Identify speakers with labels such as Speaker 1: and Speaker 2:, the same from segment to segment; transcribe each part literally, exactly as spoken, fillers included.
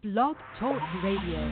Speaker 1: Blog Talk Radio.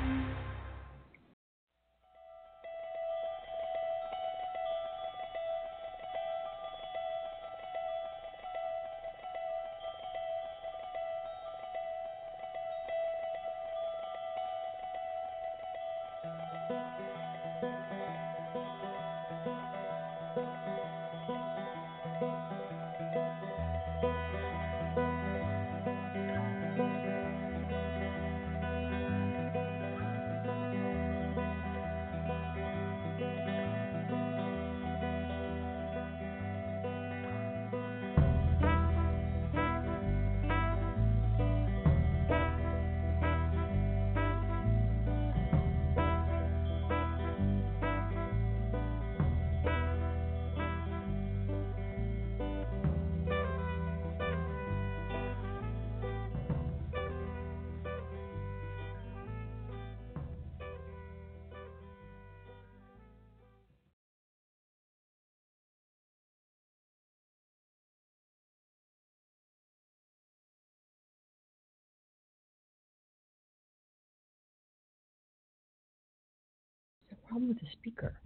Speaker 1: What's the problem with the speaker?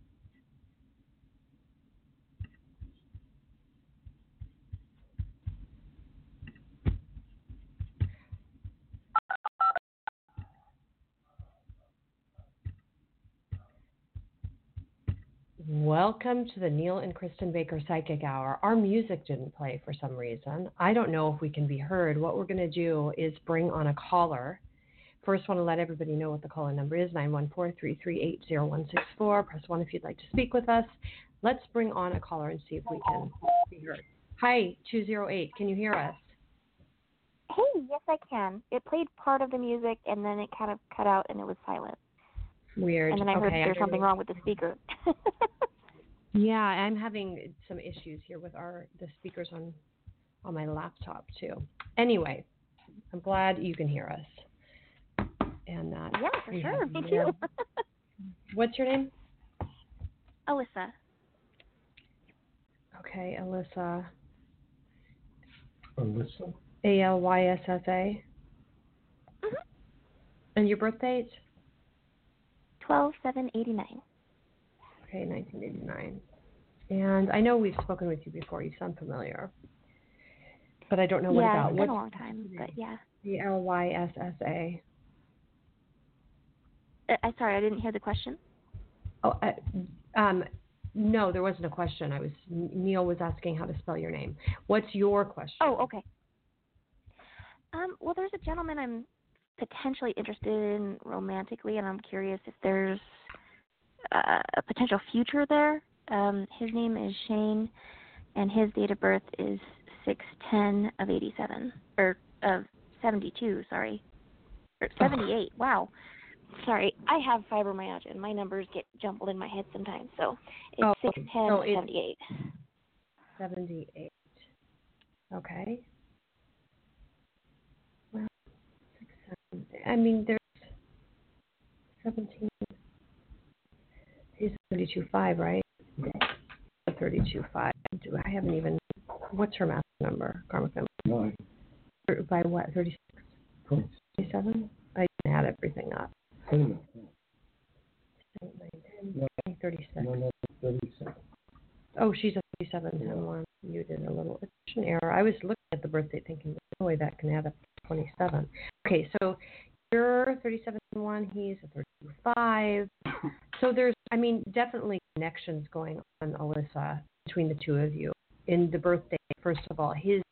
Speaker 1: Welcome to the Neil and Kristen Baker Psychic Hour. Our music didn't play for some reason. I don't know if we can be heard. What we're going to do is bring on a caller. First, want to let everybody know what the caller number is, nine one four, three three eight, zero one six four. Press one if you'd like to speak with us. Let's bring on a caller and see if we can be heard. Hi, two zero eight. Can you hear us?
Speaker 2: Hey, yes, I can. It played part of the music, and then it kind of cut out, and it was silent.
Speaker 1: Weird.
Speaker 2: And then I heard
Speaker 1: okay,
Speaker 2: there's something wrong with the speaker.
Speaker 1: Yeah, I'm having some issues here with our the speakers on on my laptop too. Anyway, I'm glad you can hear us. And uh,
Speaker 2: yeah, for sure. Me too.
Speaker 1: What's your name?
Speaker 2: Alyssa.
Speaker 1: Okay, Alyssa.
Speaker 3: Alyssa.
Speaker 1: A L Y S S A.
Speaker 2: Mm-hmm.
Speaker 1: And your birth date?
Speaker 2: twelve seven eighty-nine.
Speaker 1: Okay, nineteen eighty-nine. And I know we've spoken with you before. You sound familiar. But I don't know what
Speaker 2: yeah,
Speaker 1: about.
Speaker 2: it's been
Speaker 1: What's
Speaker 2: a long time, but yeah.
Speaker 1: The L Y S S A.
Speaker 2: Uh, I'm sorry, I didn't hear the question.
Speaker 1: Oh, uh, um, no, there wasn't a question. I was Neil was asking how to spell your name. What's your question?
Speaker 2: Oh, okay. Um, well, there's a gentleman I'm potentially interested in romantically, and I'm curious if there's uh, a potential future there. Um, his name is Shane, and his date of birth is six ten of eighty-seven, or of seventy-two, sorry, or seventy-eight. Wow. Sorry, I have fibromyalgia, and my numbers get jumbled in my head sometimes, so it's
Speaker 1: oh,
Speaker 2: six ten
Speaker 1: so
Speaker 2: of seventy-eight.
Speaker 1: seventy-eight. Okay. Well, six, seven. I mean, there's seventeen. He's thirty-two five, right?
Speaker 3: Yeah.
Speaker 1: thirty-two five. Do I haven't even. What's her math number? Karmic number?
Speaker 3: Nine.
Speaker 1: By what? thirty-six?
Speaker 3: Twenty.
Speaker 1: thirty-seven? I didn't add everything up.
Speaker 3: Ten.
Speaker 1: eight, nine,
Speaker 3: No,
Speaker 1: ten, thirty-six.
Speaker 3: no, no, thirty-seven.
Speaker 1: Oh, she's a thirty-seven, ten,
Speaker 3: Yeah.
Speaker 1: one. You did a little addition error. I was looking at the birthday thinking, boy, that can add up to twenty-seven. Okay, so you're thirty-seven, one. He's a thirty-two five. So there's, I mean, definitely connections going on, Alyssa, between the two of you. In the birthday, first of all, his,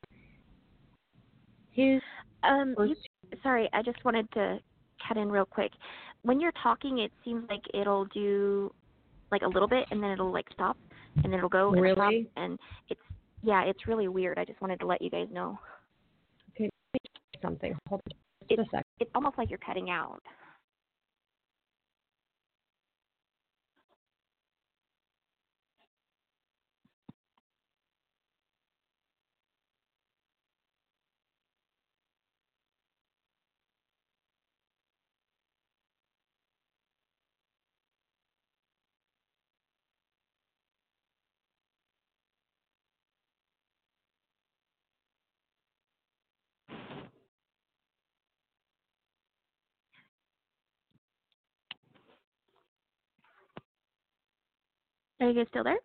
Speaker 1: his
Speaker 2: Um,
Speaker 1: first,
Speaker 2: you, sorry, I just wanted to cut in real quick. When you're talking, it seems like it'll do like a little bit, and then it'll like stop, and then it'll go and stop,
Speaker 1: really?
Speaker 2: and it's yeah, it's really weird. I just wanted to let you guys know.
Speaker 1: Okay, let me try something. Hold on just
Speaker 2: It's
Speaker 1: a second.
Speaker 2: it's almost like you're cutting out. Are you guys still there?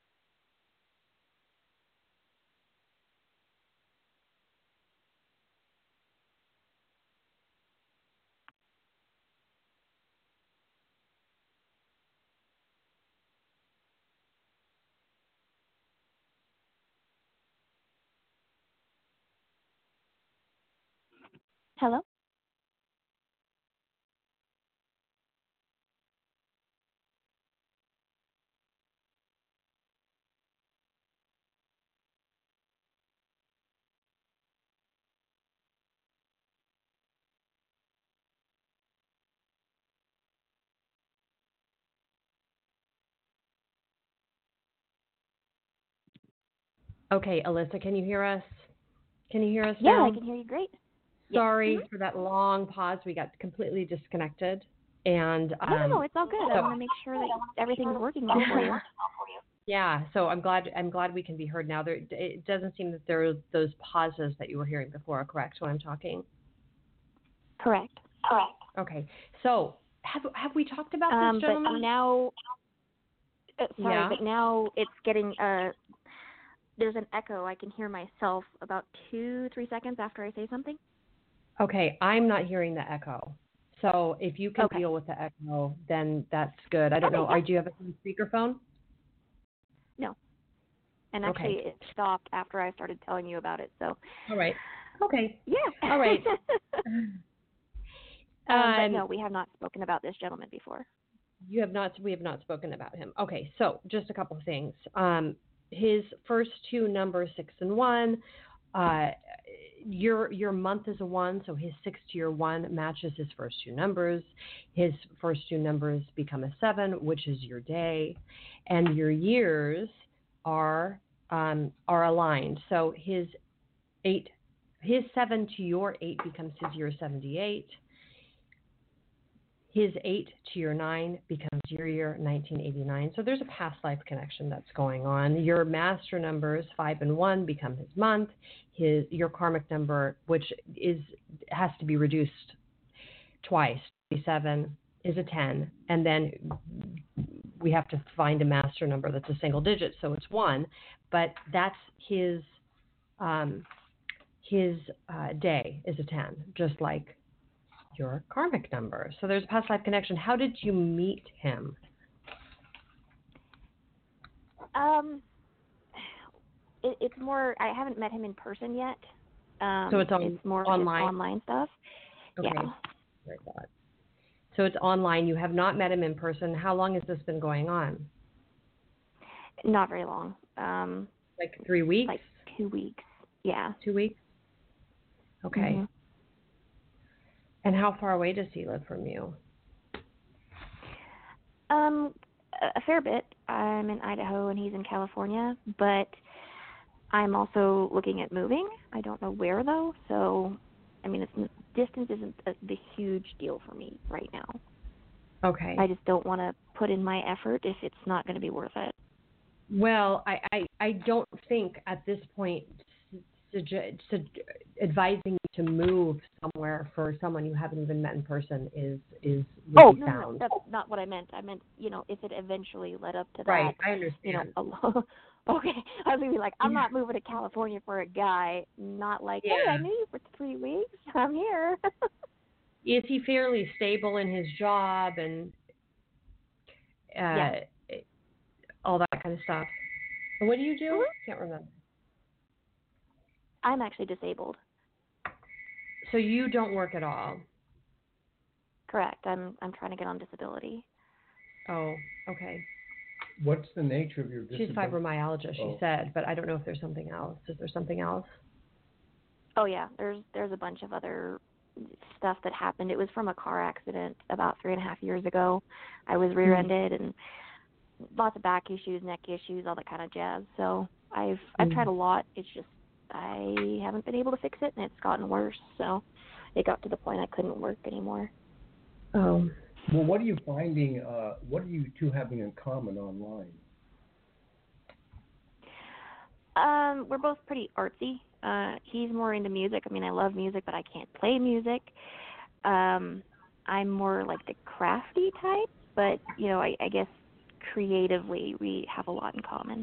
Speaker 2: Hello?
Speaker 1: Okay, Alyssa, can you hear us? Can you hear us
Speaker 2: Yeah,
Speaker 1: now?
Speaker 2: I can hear you great.
Speaker 1: Sorry
Speaker 2: Mhm.
Speaker 1: for that long pause. We got completely disconnected. And
Speaker 2: No, no,
Speaker 1: um,
Speaker 2: no, it's all good. I
Speaker 1: so-
Speaker 2: want to make sure that everything's working well for you.
Speaker 1: yeah, so I'm glad I'm glad we can be heard now. There, it doesn't seem that there are those pauses that you were hearing before, correct, when I'm talking?
Speaker 2: Correct.
Speaker 1: Correct. Okay. So have have we talked about
Speaker 2: Um,
Speaker 1: this,
Speaker 2: but
Speaker 1: gentlemen?
Speaker 2: now, uh, sorry,
Speaker 1: Yeah.
Speaker 2: but now it's getting, uh, there's an echo. I can hear myself about two, three seconds after I say something.
Speaker 1: Okay, I'm not hearing the echo. So if you can
Speaker 2: Okay.
Speaker 1: deal with the echo, then that's good. I don't
Speaker 2: Okay,
Speaker 1: know.
Speaker 2: yeah.
Speaker 1: Are, do you have a speakerphone?
Speaker 2: No. And
Speaker 1: Okay.
Speaker 2: actually, it stopped after I started telling you about it, so.
Speaker 1: All right. Okay.
Speaker 2: Yeah.
Speaker 1: All right.
Speaker 2: um, but
Speaker 1: Um,
Speaker 2: no, we have not spoken about this gentleman before.
Speaker 1: You have not. We have not spoken about him. Okay, so just a couple of things. Um, his first two numbers, six and one. Uh, your your month is a one, so his six to your one matches his first two numbers. His first two numbers become a seven, which is your day, and your years are um, are aligned. So his eight, his seven to your eight becomes his year seventy-eight. His eight to your nine becomes your year nineteen eighty-nine. So there's a past life connection that's going on. Your master numbers, five and one, become his month. His your karmic number, which is has to be reduced twice, seven is a ten, and then we have to find a master number that's a single digit, so it's one. But that's his um, his uh, day is a ten, just like your karmic number. So there's a past life connection. How did you meet him?
Speaker 2: Um, it, it's more, I haven't met him in person yet. Um,
Speaker 1: So it's on
Speaker 2: it's more
Speaker 1: online?
Speaker 2: just online stuff.
Speaker 1: Okay.
Speaker 2: Yeah.
Speaker 1: Very good. So it's online. You have not met him in person. How long has this been going on?
Speaker 2: Not very long. Um,
Speaker 1: Like three weeks?
Speaker 2: like two weeks. Yeah.
Speaker 1: Two weeks? Okay.
Speaker 2: Mhm.
Speaker 1: And how far away does he live from you?
Speaker 2: Um, a a fair bit. I'm in Idaho and he's in California, but I'm also looking at moving. I don't know where though, so I mean, it's distance isn't a, the huge deal for me right now.
Speaker 1: Okay.
Speaker 2: I just don't want to put in my effort if it's not going to be worth it.
Speaker 1: Well, I, I, I don't think at this point suge- su- advising you to move somewhere for someone you haven't even met in person is is would
Speaker 2: Oh,
Speaker 1: be
Speaker 2: no, no,
Speaker 1: sound.
Speaker 2: no, that's not what I meant. I meant, you know, if it eventually led up to that.
Speaker 1: Right, I
Speaker 2: You know,
Speaker 1: understand.
Speaker 2: a lo- okay. I was going to be like, I'm not moving to California for a guy, not like, hey,
Speaker 1: Yeah.
Speaker 2: I knew you for three weeks. I'm here.
Speaker 1: Is he fairly stable in his job and uh,
Speaker 2: Yeah.
Speaker 1: all that kind of stuff? And what do you do?
Speaker 2: Mhm.
Speaker 1: Can't remember.
Speaker 2: I'm actually disabled.
Speaker 1: So you don't work at all?
Speaker 2: Correct. I'm I'm trying to get on disability.
Speaker 1: Oh, okay.
Speaker 3: What's the nature of your
Speaker 1: She's
Speaker 3: disability?
Speaker 1: fibromyalgia, she
Speaker 3: Oh.
Speaker 1: said, but I don't know if there's something else. Is there something else?
Speaker 2: Oh yeah, there's there's a bunch of other stuff that happened. It was from a car accident about three and a half years ago. I was rear-ended and lots of back issues, neck issues, all that kind of jazz. So I've I've
Speaker 1: Mm.
Speaker 2: tried a lot. It's just I haven't been able to fix it, and it's gotten worse. So it got to the point I couldn't work anymore.
Speaker 1: Oh.
Speaker 3: Well, what are you finding, uh, what are you two having in common online?
Speaker 2: Um, we're both pretty artsy. Uh, he's more into music. I mean, I love music, but I can't play music. Um, I'm more like the crafty type, but you know, I, I guess creatively we have a lot in common.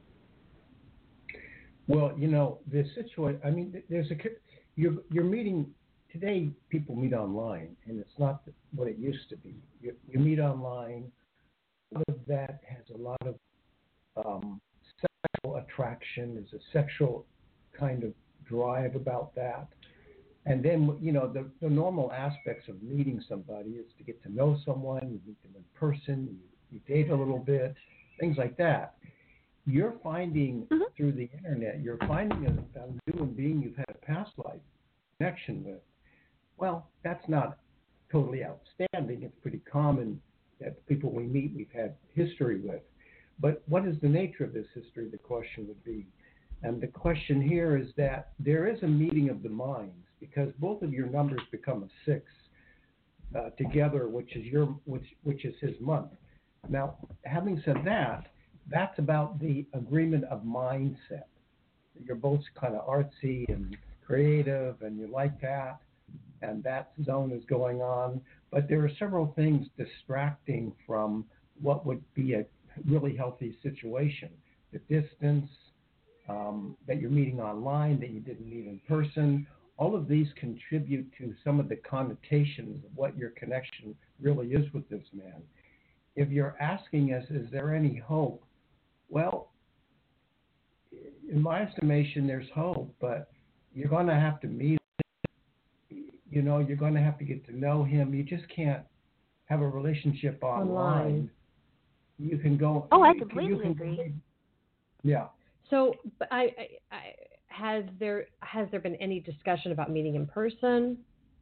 Speaker 3: Well, you know, the situation, I mean, there's a, you're, you're meeting, today people meet online, and it's not what it used to be. You, you meet online, a lot of that has a lot of um, sexual attraction, there's a sexual kind of drive about that. And then, you know, the, the normal aspects of meeting somebody is to get to know someone, you meet them in person, you, you date a little bit, things like that. You're finding mm-hmm. through the internet, you're finding a, a human being you've had a past life connection with. Well, that's not totally outstanding. It's pretty common that people we meet we've had history with. But what is the nature of this history, the question would be. And the question here is that there is a meeting of the minds, because both of your numbers become a six uh, together, which is your which which is his month. Now, having said that, that's about the agreement of mindset. You're both kind of artsy and creative, and you like that, and that zone is going on. But there are several things distracting from what would be a really healthy situation. The distance, um, that you're meeting online, that you didn't meet in person. All of these contribute to some of the connotations of what your connection really is with this man. If you're asking us, is there any hope? Well, in my estimation, there's hope, but you're going to have to meet him. You know, you're going to have to get to know him. You just can't have a relationship online. online. You can go.
Speaker 2: Oh, I
Speaker 3: you,
Speaker 2: completely
Speaker 3: you can,
Speaker 2: agree.
Speaker 3: Yeah.
Speaker 1: So, but I, I, I, has there has there been any discussion about meeting in person?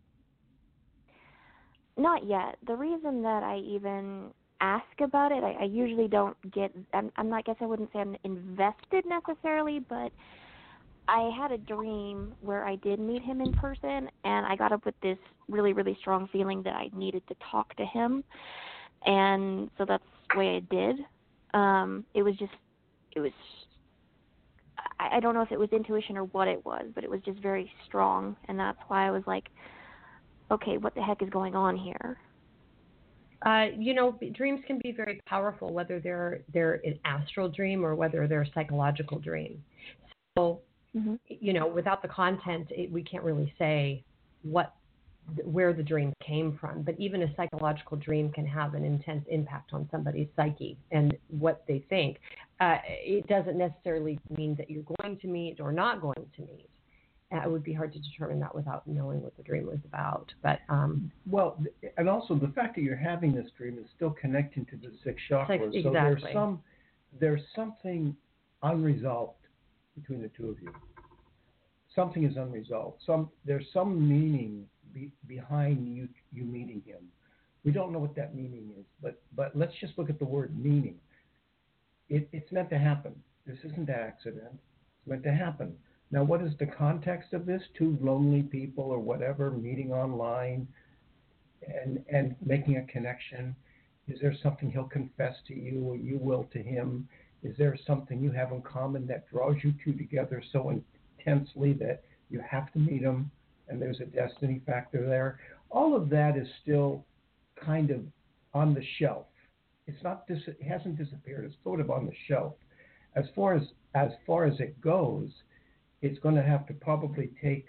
Speaker 2: Not yet. The reason that I even ask about it, I, I usually don't get. I'm, I'm not. I guess I wouldn't say I'm invested necessarily, but I had a dream where I did meet him in person, and I got up with this really, really strong feeling that I needed to talk to him, and so that's the way I did. Um, it was just, it was. I, I don't know if it was intuition or what it was, but it was just very strong, and that's why I was like, okay, what the heck is going on here?
Speaker 1: Uh, you know, dreams can be very powerful, whether they're they're an astral dream or whether they're a psychological dream. So, mm-hmm. you know, without the content, it, we can't really say what, where the dream came from. But even a psychological dream can have an intense impact on somebody's psyche and what they think. Uh, it doesn't necessarily mean that you're going to meet or not going to meet. Uh, it would be hard to determine that without knowing what the dream was about. But um,
Speaker 3: well, and also the fact that you're having this dream is still connecting to the six chakras.
Speaker 1: Exactly.
Speaker 3: So there's some, there's something unresolved between the two of you. Something is unresolved. Some there's some meaning be, behind you you meeting him. We don't know what that meaning is, but but let's just look at the word meaning. It, it's meant to happen. This isn't an accident. It's meant to happen. Now, what is the context of this? Two lonely people or whatever meeting online and and making a connection. Is there something he'll confess to you or you will to him? Is there something you have in common that draws you two together so intensely that you have to meet him and there's a destiny factor there? All of that is still kind of on the shelf. It's not dis- it hasn't disappeared. It's sort of on the shelf. As far as as far as it goes, it's going to have to probably take,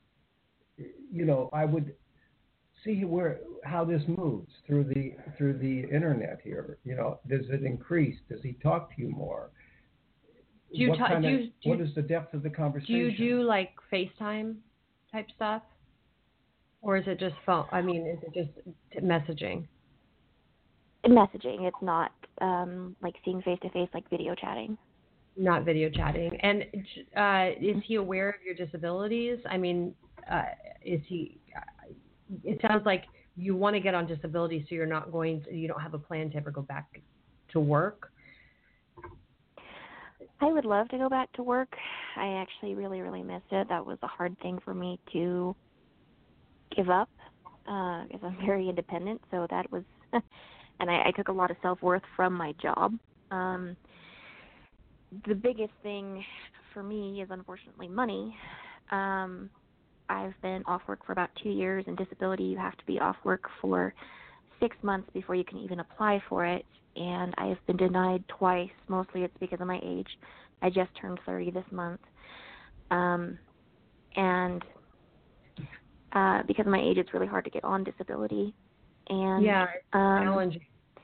Speaker 3: you know, I would see where how this moves through the through the internet here. You know, does it increase? Does he talk to you more?
Speaker 1: Do you
Speaker 3: what,
Speaker 1: ta-
Speaker 3: kind
Speaker 1: do
Speaker 3: of,
Speaker 1: you, do
Speaker 3: what
Speaker 1: you,
Speaker 3: is the depth of the conversation?
Speaker 1: Do you do like FaceTime type stuff? Or is it just phone? I mean, is it just messaging?
Speaker 2: Messaging. It's not um, like seeing face-to-face, like video chatting.
Speaker 1: Not video chatting. And uh, is he aware of your disabilities? I mean, uh, is he, uh, it sounds like you want to get on disability so you're not going to, you don't have a plan to ever go back to work.
Speaker 2: I would love to go back to work. I actually really, really missed it. That was a hard thing for me to give up uh, because I'm very independent. So that was, and I, I took a lot of self-worth from my job. Um, the biggest thing for me is unfortunately money. Um, I've been off work for about two years. In disability, you have to be off work for six months before you can even apply for it, and I have been denied twice. Mostly it's because of my age. I just turned thirty this month. Um, and uh, because of my age, it's really hard to get on disability. And
Speaker 1: yeah,
Speaker 2: um,
Speaker 1: challenging.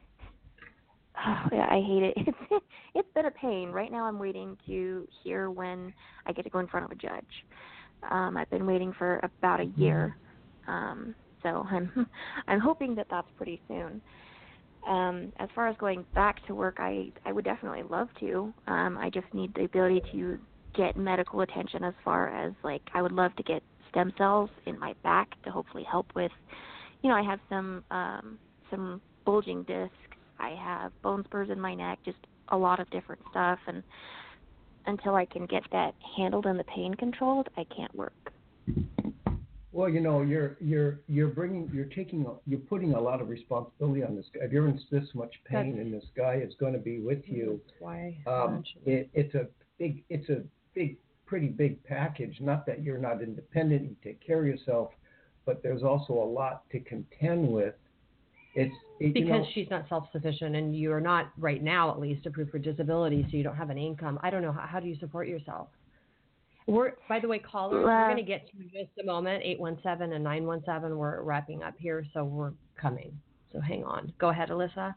Speaker 2: Oh, yeah, I hate it. It's it's been a pain. Right now, I'm waiting to hear when I get to go in front of a judge. Um, I've been waiting for about a year, um, so I'm I'm hoping that that's pretty soon. Um, as far as going back to work, I I would definitely love to. Um, I just need the ability to get medical attention. As far as like, I would love to get stem cells in my back to hopefully help with. You know, I have some um, some bulging discs. I have bone spurs in my neck, just a lot of different stuff, and until I can get that handled and the pain controlled, I can't work.
Speaker 3: Well, you know, you're you're you're bringing, you're taking, you're putting a lot of responsibility on this guy. If you're in this much pain,
Speaker 1: That's,
Speaker 3: and this guy is going to be with you,
Speaker 1: that's why
Speaker 3: um, it, it's a big, it's a big, pretty big package. Not that you're not independent, you take care of yourself, but there's also a lot to contend with. It's it,
Speaker 1: because
Speaker 3: you know,
Speaker 1: she's not self-sufficient, and you are not right now, at least, approved for disability, so you don't have an income. I don't know, how, how do you support yourself? We're, by the way, callers, we're going to get to in just a moment, eight one seven and nine one seven. We're wrapping up here, so we're coming. So hang on. Go ahead, Alyssa.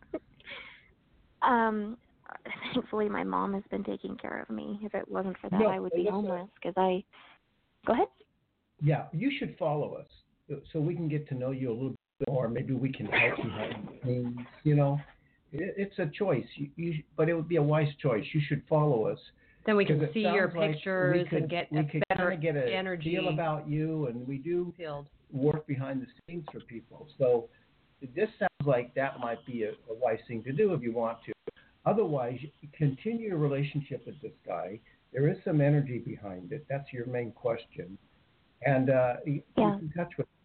Speaker 2: Um, thankfully, my mom has been taking care of me. If it wasn't for that,
Speaker 3: no,
Speaker 2: I would be
Speaker 3: Alyssa,
Speaker 2: homeless. Because I, go ahead.
Speaker 3: Yeah, you should follow us so we can get to know you a little bit more. Maybe we can help you behind the scenes. You know, it, it's a choice. You, you, but it would be a wise choice. You should follow us.
Speaker 1: Then we can
Speaker 3: Because it
Speaker 1: see your
Speaker 3: sounds like
Speaker 1: pictures
Speaker 3: we could,
Speaker 1: and get
Speaker 3: we
Speaker 1: a
Speaker 3: could
Speaker 1: better
Speaker 3: kind of get a
Speaker 1: energy
Speaker 3: feel about you, and we do
Speaker 1: field.
Speaker 3: work behind the scenes for people. So this sounds like that might be a, a wise thing to do if you want to. Otherwise, you continue your relationship with this guy. There is some energy behind it. That's your main question. And uh, you,
Speaker 2: Yeah.
Speaker 3: you can touch with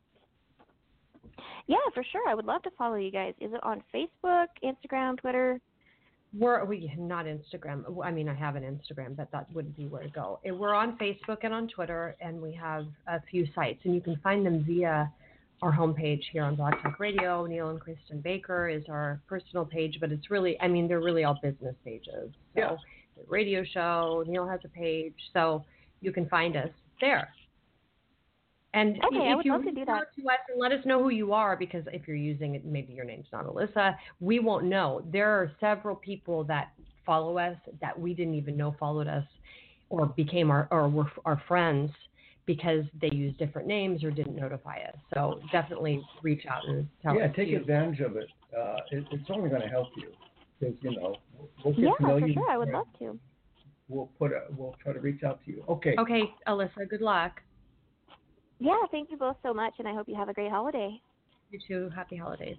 Speaker 2: Yeah, for sure. I would love to follow you guys. Is it on Facebook, Instagram, Twitter?
Speaker 1: We're we not Instagram. I mean, I have an Instagram, but that wouldn't be where to go. We're on Facebook and on Twitter, and we have a few sites, and you can find them via our homepage here on Blog Talk Radio. Neil and Kristen Baker is our personal page, but it's really, I mean, they're really all business pages. So
Speaker 3: yeah.
Speaker 1: the radio show, Neil has a page, so you can find us there. And
Speaker 2: okay,
Speaker 1: if
Speaker 2: I would
Speaker 1: you
Speaker 2: love to
Speaker 1: reach
Speaker 2: do that.
Speaker 1: out to us and let us know who you are, because if you're using it, maybe your name's not Alyssa, we won't know. There are several people that follow us that we didn't even know followed us or became our or were our friends because they used different names or didn't notify us. So definitely reach out and tell
Speaker 3: yeah,
Speaker 1: us.
Speaker 3: take
Speaker 1: you.
Speaker 3: advantage of it. Uh, it. It's only going to help you because you know we'll get
Speaker 2: Yeah,
Speaker 3: to know
Speaker 2: for
Speaker 3: you.
Speaker 2: sure. I would love to.
Speaker 3: We'll put a, we'll try to reach out to you. Okay.
Speaker 1: Okay, Alyssa. Good luck.
Speaker 2: Yeah, thank you both so much, and I hope you have a great holiday.
Speaker 1: You too. Happy holidays.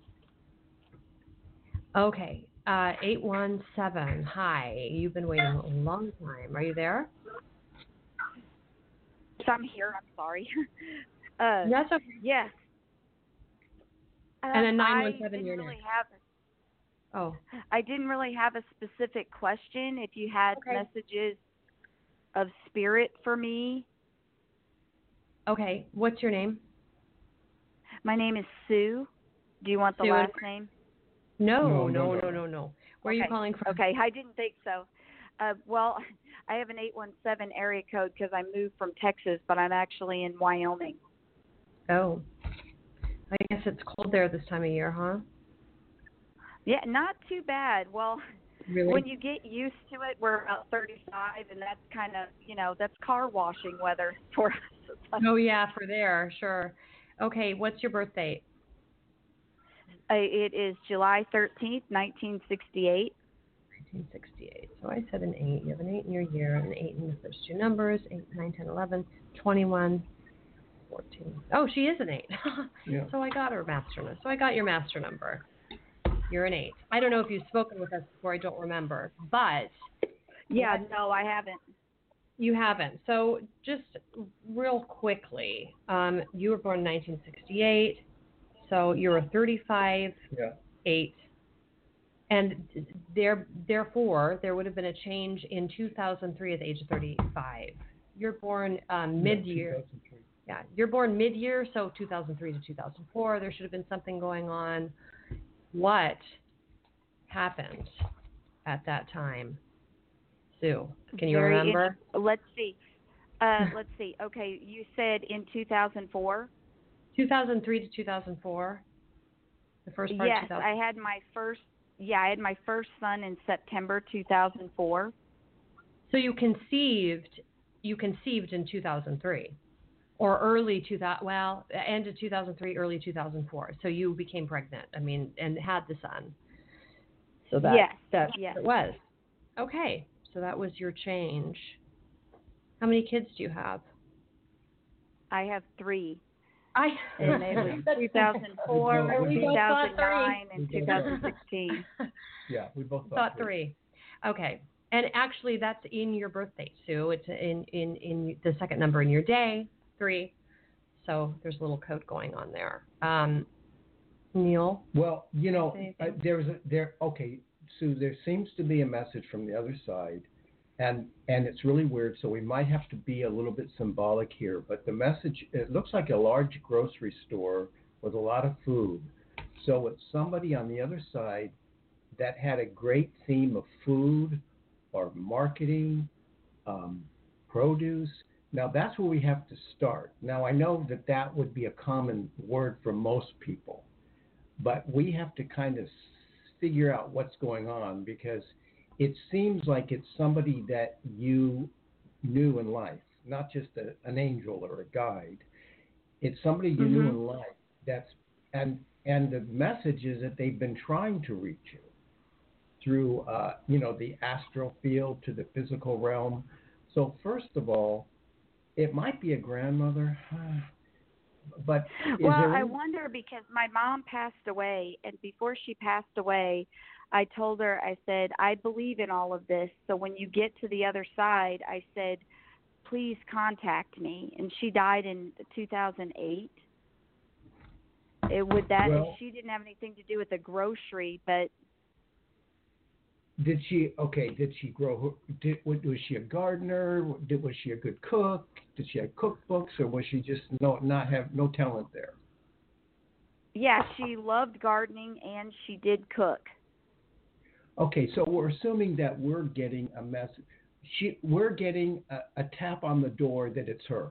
Speaker 1: Okay, uh, eight one seven. Hi. You've been waiting a long time. Are you there?
Speaker 4: So I'm here. I'm sorry. uh,
Speaker 1: That's okay.
Speaker 4: Yes.
Speaker 1: And then
Speaker 4: Um,
Speaker 1: nine one
Speaker 4: I
Speaker 1: seven.
Speaker 4: didn't
Speaker 1: You're
Speaker 4: really
Speaker 1: next.
Speaker 4: have.
Speaker 1: Oh.
Speaker 4: I didn't really have a specific question. If you had
Speaker 1: Okay.
Speaker 4: messages of spirit for me.
Speaker 1: Okay. What's your name?
Speaker 4: My name is Sue. Do you want the
Speaker 1: Sue
Speaker 4: last
Speaker 1: and-
Speaker 4: name?
Speaker 1: No,
Speaker 3: No,
Speaker 1: no,
Speaker 3: no,
Speaker 1: no,
Speaker 3: no.
Speaker 1: no, no. Where
Speaker 4: okay.
Speaker 1: are you calling from?
Speaker 4: Okay, I didn't think so. Uh, well, I have an eight one seven area code because I moved from Texas, but I'm actually in Wyoming.
Speaker 1: Oh. I guess it's cold there this time of year, huh?
Speaker 4: Yeah, not too bad. Well,
Speaker 1: Really?
Speaker 4: when you get used to it, we're about thirty-five, and that's kind of, you know, that's car washing weather for us.
Speaker 1: Oh, yeah, for there, sure. Okay, what's your birth date?
Speaker 4: Uh, it is July thirteenth, nineteen sixty-eight.
Speaker 1: nineteen sixty-eight. So I said an eight. You have an eight in your year, an eight in the first two numbers, eight, nine, ten, eleven, twenty-one, fourteen. Oh, she is an eight.
Speaker 3: Yeah.
Speaker 1: So I got her master number. So I got your master number. You're an eight. I don't know if you've spoken with us before. I don't remember. But
Speaker 4: Yeah, no, I haven't.
Speaker 1: you haven't. So just real quickly, um, you were born in nineteen sixty-eight. So you're a thirty-five,
Speaker 3: Yeah.
Speaker 1: eight. And there, therefore, there would have been a change in two thousand three at the age of thirty-five. You're born um, mid-year.
Speaker 3: two thousand three.
Speaker 1: Yeah, you're born mid-year, so two thousand three to two thousand four. There should have been something going on. What happened at that time, Sue? Can you
Speaker 4: Very
Speaker 1: remember?
Speaker 4: In- let's see. Uh, let's see. Okay, you said in two thousand four.
Speaker 1: two thousand three to two thousand four. The first part.
Speaker 4: Yes,
Speaker 1: of two thousand.
Speaker 4: I had my first. Yeah, I had my first son in September two thousand four.
Speaker 1: So you conceived. You conceived in two thousand three. Or early two thousand, well, end of two thousand three, early two thousand four. So you became pregnant. I mean, and had the son. So that
Speaker 4: yes,
Speaker 1: that's
Speaker 4: yes.
Speaker 1: what it was. Okay, so that was your change. How many kids do you have?
Speaker 4: I have three.
Speaker 1: I
Speaker 4: and it was two thousand four,
Speaker 3: We
Speaker 4: two
Speaker 3: both
Speaker 4: thousand nine,
Speaker 3: three.
Speaker 4: and
Speaker 3: We
Speaker 4: two
Speaker 3: both
Speaker 4: thousand sixteen.
Speaker 3: Yeah, we both thought,
Speaker 1: thought three. Okay, and actually that's in your birthday, Sue. It's in in in the second number in your day. Three, so there's a little code going on there. Um, Neil?
Speaker 3: Well, you know, uh,
Speaker 1: Anything?
Speaker 3: there's a, there. Okay, Sue, there seems to be a message from the other side, and and it's really weird. So we might have to be a little bit symbolic here. But the message, it looks like a large grocery store with a lot of food. So it's somebody on the other side that had a great theme of food or marketing, um, produce. Now, that's where we have to start. Now, I know that that would be a common word for most people, but we have to kind of figure out what's going on because it seems like it's somebody that you knew in life, not just a, an angel or a guide. It's somebody you mm-hmm. knew in life. That's and and the message is that they've been trying to reach you through, uh, you know, the astral field to the physical realm. So first of all, it might be a grandmother, but
Speaker 4: well,
Speaker 3: any...
Speaker 4: I wonder because my mom passed away, and before she passed away, I told her, I said, I believe in all of this. So when you get to the other side, I said, please contact me. And she died in two thousand eight. It would that
Speaker 3: well,
Speaker 4: she didn't have anything to do with the grocery, but.
Speaker 3: Did she, okay, did she grow, did, was she a gardener? Did, was she a good cook? Did she have cookbooks, or was she just no, not have no talent there?
Speaker 4: Yeah, she loved gardening and she did cook.
Speaker 3: Okay, so we're assuming that we're getting a message. She, we're getting a, a tap on the door that it's her.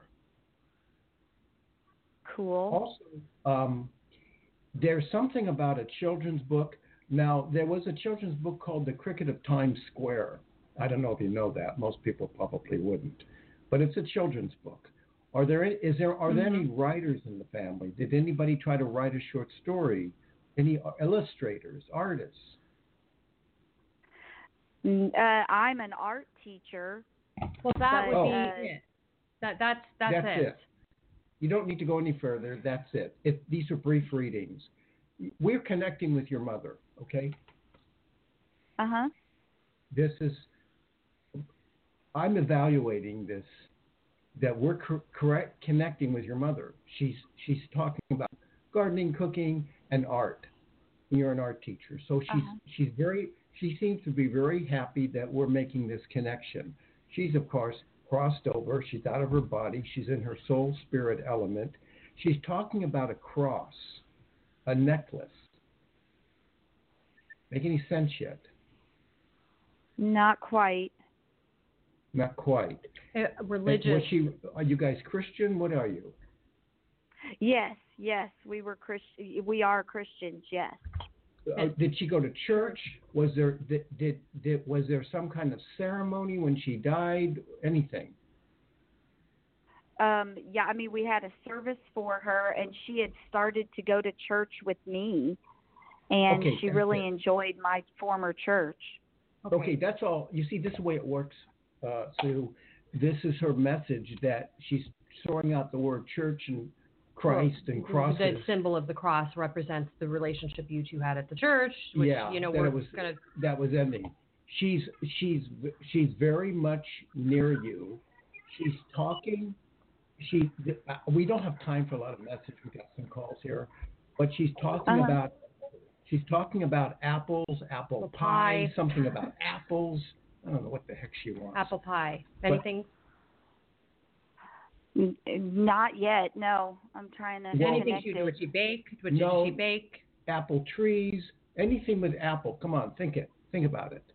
Speaker 4: Cool.
Speaker 3: Also, um, there's something about a children's book. Now, there was a children's book called The Cricket of Times Square. I don't know if you know that. Most people probably wouldn't. But it's a children's book. Are there is there are there any writers in the family? Did anybody try to write a short story? Any illustrators, artists?
Speaker 4: Uh, I'm an art teacher.
Speaker 1: Well, that
Speaker 4: but,
Speaker 1: would be
Speaker 4: uh,
Speaker 1: it. That that's that's,
Speaker 3: that's
Speaker 1: it.
Speaker 3: it. You don't need to go any further. That's it. it. These are brief readings. We're connecting with your mother, okay?
Speaker 4: Uh-huh.
Speaker 3: This is, I'm evaluating this, that we're cor- correct connecting with your mother. She's she's talking about gardening, cooking, and art. You're an art teacher. So she's
Speaker 4: uh-huh.
Speaker 3: she's very, she seems to be very happy that we're making this connection. She's, of course, crossed over. She's out of her body. She's in her soul spirit element. She's talking about a cross. A necklace. Make any sense yet?
Speaker 4: Not quite.
Speaker 3: Not quite.
Speaker 1: Uh, religious.
Speaker 3: Was she? Are you guys Christian? What are you?
Speaker 4: Yes, yes, we were Christian. We are Christians. Yes.
Speaker 3: Uh, did she go to church? Was there did, did did was there some kind of ceremony when she died? Anything?
Speaker 4: Um, yeah, I mean, we had a service for her, and she had started to go to church with me, and
Speaker 3: okay,
Speaker 4: she really
Speaker 3: it.
Speaker 4: enjoyed my former church.
Speaker 3: Okay. okay, that's all. You see, this is the way it works, uh, Sue. This is her message that she's throwing out the word church and Christ
Speaker 1: well,
Speaker 3: and crosses.
Speaker 1: The symbol of the cross represents the relationship you two had at the church, which,
Speaker 3: yeah,
Speaker 1: you know,
Speaker 3: that
Speaker 1: we're
Speaker 3: was,
Speaker 1: gonna...
Speaker 3: that was ending. She's she's she's very much near you. She's talking. She, we don't have time for a lot of messages. We got some calls here, but she's talking
Speaker 4: uh-huh.
Speaker 3: about, she's talking about apples, apple, apple pie, pie, something about apples. I don't know what the heck she wants.
Speaker 1: Apple pie. Anything?
Speaker 4: N- Not yet. No, I'm trying to
Speaker 3: Well,
Speaker 1: Anything
Speaker 4: connect
Speaker 1: she do?
Speaker 4: it.
Speaker 1: Would she bake? Would
Speaker 3: No.
Speaker 1: she bake?
Speaker 3: Apple trees, anything with apple. Come on, think it. Think about it.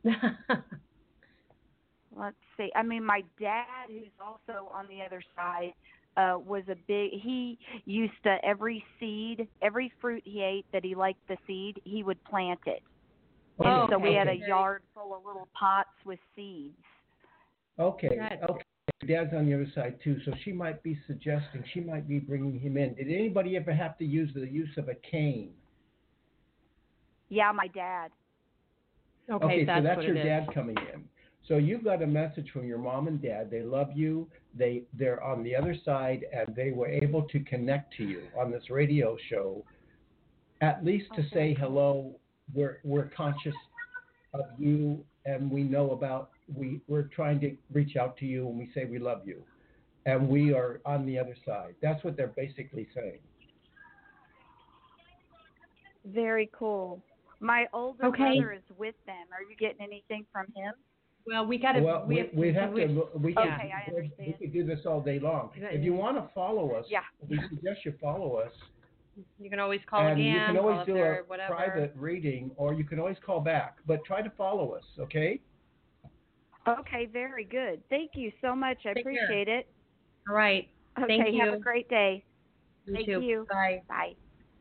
Speaker 4: Let's see. I mean, my dad, who's also on the other side, uh, was a big. He used to every seed, every fruit he ate that he liked the seed, he would plant it. And
Speaker 1: Oh,
Speaker 4: so we
Speaker 1: okay.
Speaker 4: had a yard full of little pots with seeds.
Speaker 3: Okay,
Speaker 1: Good.
Speaker 3: okay. Dad's on the other side too, so she might be suggesting, she might be bringing him in. Did anybody ever have to use the use of a cane?
Speaker 4: Yeah, my dad.
Speaker 1: Okay,
Speaker 3: Okay,
Speaker 1: that's
Speaker 3: so that's
Speaker 1: what
Speaker 3: your
Speaker 1: it
Speaker 3: dad
Speaker 1: is.
Speaker 3: coming in. So you've got a message from your mom and dad. They love you. They they're on the other side, and they were able to connect to you on this radio show, at least to
Speaker 4: Okay.
Speaker 3: say hello. We're we're conscious of you, and we know about we we're trying to reach out to you, and we say we love you, and we are on the other side. That's what they're basically saying.
Speaker 4: Very cool. My older
Speaker 1: Okay.
Speaker 4: brother is with them. Are you getting anything from him?
Speaker 1: Well, we got to.
Speaker 3: Well,
Speaker 1: we,
Speaker 3: we,
Speaker 1: have,
Speaker 3: we have
Speaker 1: we,
Speaker 3: to. We
Speaker 4: Okay,
Speaker 3: can,
Speaker 4: I
Speaker 3: we
Speaker 4: understand.
Speaker 3: could do this all day long. If you want to follow us,
Speaker 4: Yeah.
Speaker 3: we suggest you follow us.
Speaker 1: You can always call
Speaker 3: and
Speaker 1: again.
Speaker 3: you can
Speaker 1: call
Speaker 3: always
Speaker 1: up
Speaker 3: do
Speaker 1: there,
Speaker 3: a
Speaker 1: whatever.
Speaker 3: private reading, or you can always call back. But try to follow us, okay?
Speaker 4: Okay, very good. Thank you so much. I
Speaker 1: Take care.
Speaker 4: appreciate it.
Speaker 1: All right.
Speaker 4: Okay,
Speaker 1: Thank you.
Speaker 4: have a great day.
Speaker 1: You
Speaker 4: Thank
Speaker 1: too.
Speaker 4: you.
Speaker 1: Bye.
Speaker 4: Bye.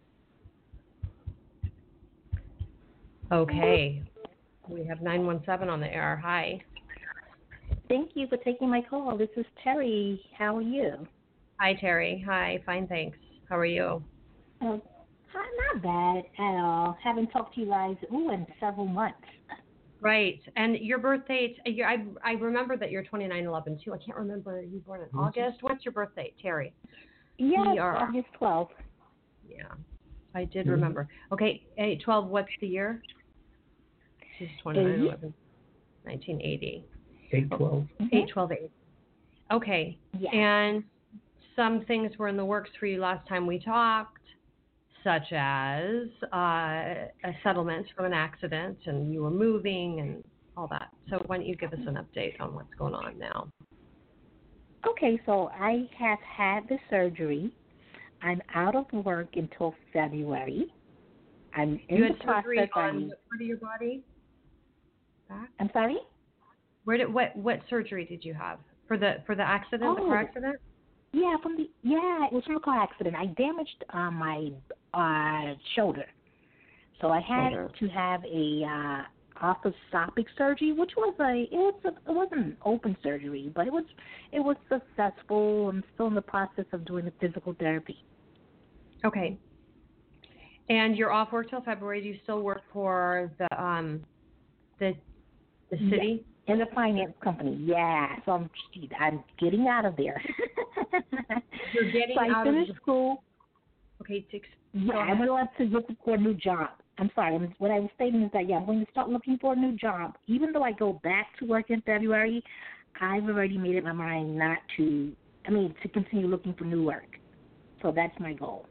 Speaker 1: Okay. We have nine one seven on the air. Hi.
Speaker 5: Thank you for taking my call. This is Terry. How are you?
Speaker 1: Hi, Terry. Hi. Fine, thanks. How are you?
Speaker 5: Uh, not bad at all. Haven't talked to you guys ooh, in several months.
Speaker 1: Right. And your birth date, you- I, I remember that you're twenty-nine eleven too. I can't remember. Are you born in
Speaker 3: Mm-hmm.
Speaker 1: August? What's your birth date, Terry?
Speaker 5: Yes,
Speaker 1: We are-
Speaker 5: August twelfth.
Speaker 1: Yeah. I did
Speaker 3: Mhm.
Speaker 1: remember. Okay. eight twelve, what's the year? She's twenty-nine eleven, nineteen eighty.
Speaker 3: eight twelve.
Speaker 5: Mm-hmm.
Speaker 1: eight twelve eight. Okay.
Speaker 5: Yeah.
Speaker 1: And some things were in the works for you last time we talked, such as uh, a settlement from an accident, and you were moving and all that. So why don't you give us an update on what's going on now?
Speaker 5: Okay, so I have had the surgery. I'm out of work until February. I'm in
Speaker 1: You
Speaker 5: the
Speaker 1: had surgery
Speaker 5: process.
Speaker 1: on
Speaker 5: I'm,
Speaker 1: what part of your body? Back?
Speaker 5: I'm sorry?
Speaker 1: Where did what what surgery did you have for the for the accident, the
Speaker 5: Oh.
Speaker 1: car accident?
Speaker 5: Yeah, from the yeah, it was from a car accident. I damaged uh, my uh, shoulder, so I had
Speaker 1: Shoulder.
Speaker 5: to have a uh, arthroscopic surgery, which was a it was a, it wasn't an open surgery, but it was it was successful. I'm still in the process of doing the physical therapy.
Speaker 1: Okay. And you're off work till February. Do you still work for the um the the city?
Speaker 5: In the finance company, yeah. So I'm I'm getting out of there.
Speaker 1: You're getting
Speaker 5: so I
Speaker 1: out of
Speaker 5: finished
Speaker 1: the-
Speaker 5: school.
Speaker 1: Okay, to,
Speaker 5: Yeah,
Speaker 1: go
Speaker 5: I
Speaker 1: ahead.
Speaker 5: would love to look for a new job. I'm sorry. I'm, what I was stating is that, yeah, I'm going to start looking for a new job. Even though I go back to work in February, I've already made up my mind not to, I mean, to continue looking for new work. So that's my goal.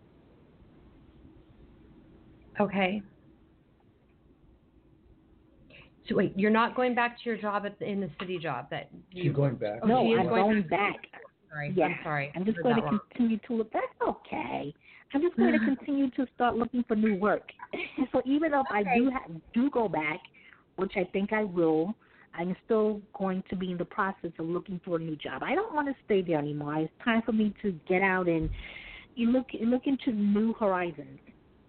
Speaker 1: Okay. So wait, you're not going back to your job at the, in the city job that you
Speaker 3: She's going back.
Speaker 1: Oh,
Speaker 5: no,
Speaker 1: she is
Speaker 5: I'm
Speaker 1: going
Speaker 5: going
Speaker 1: back.
Speaker 5: back.
Speaker 1: Sorry,
Speaker 5: Yeah,
Speaker 1: I'm sorry.
Speaker 5: I'm just
Speaker 1: Heard
Speaker 5: going
Speaker 1: that
Speaker 5: to
Speaker 1: wrong.
Speaker 5: continue to look. That's okay. I'm just going to continue to start looking for new work. So even if I do ha- do go back, which I think I will, I'm still going to be in the process of looking for a new job. I don't want to stay there anymore. It's time for me to get out and you look look into new horizons.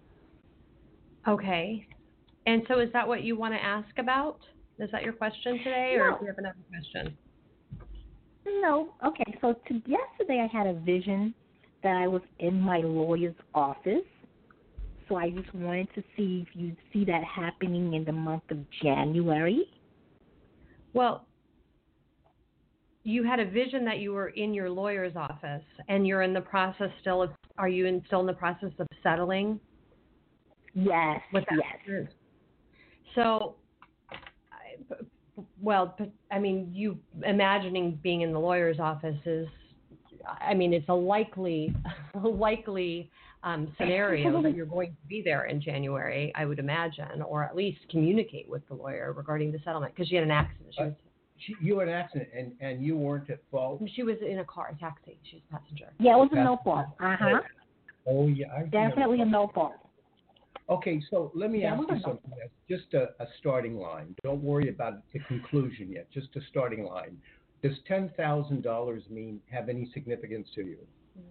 Speaker 1: Okay. And so is that what you want to ask about? Is that your question today, or
Speaker 5: No.
Speaker 1: do you have another question?
Speaker 5: No. Okay. So to, yesterday I had a vision that I was in my lawyer's office. So I just wanted to see if you see that happening in the month of January.
Speaker 1: Well, you had a vision that you were in your lawyer's office, and you're in the process still of, are you in, still in the process of settling?
Speaker 5: Yes.
Speaker 1: With that?
Speaker 5: Yes.
Speaker 1: So, I- well, but, I mean, you imagining being in the lawyer's office is, I mean, it's a likely, a likely um, scenario that you're going to be there in January, I would imagine, or at least communicate with the lawyer regarding the settlement, because she had an accident. She was,
Speaker 3: she, you had an accident and, and you weren't at fault.
Speaker 1: She was in a car, a taxi. She was a passenger.
Speaker 5: Yeah, it was a no fault. Uh huh.
Speaker 3: Oh yeah, I
Speaker 5: Definitely a no fault.
Speaker 3: Okay, so let me
Speaker 5: Yeah,
Speaker 3: ask
Speaker 5: we're
Speaker 3: you
Speaker 5: gonna-
Speaker 3: something. That's just a, a starting line. Don't worry about the conclusion yet. Just a starting line. Does ten thousand dollars mean have any significance to you?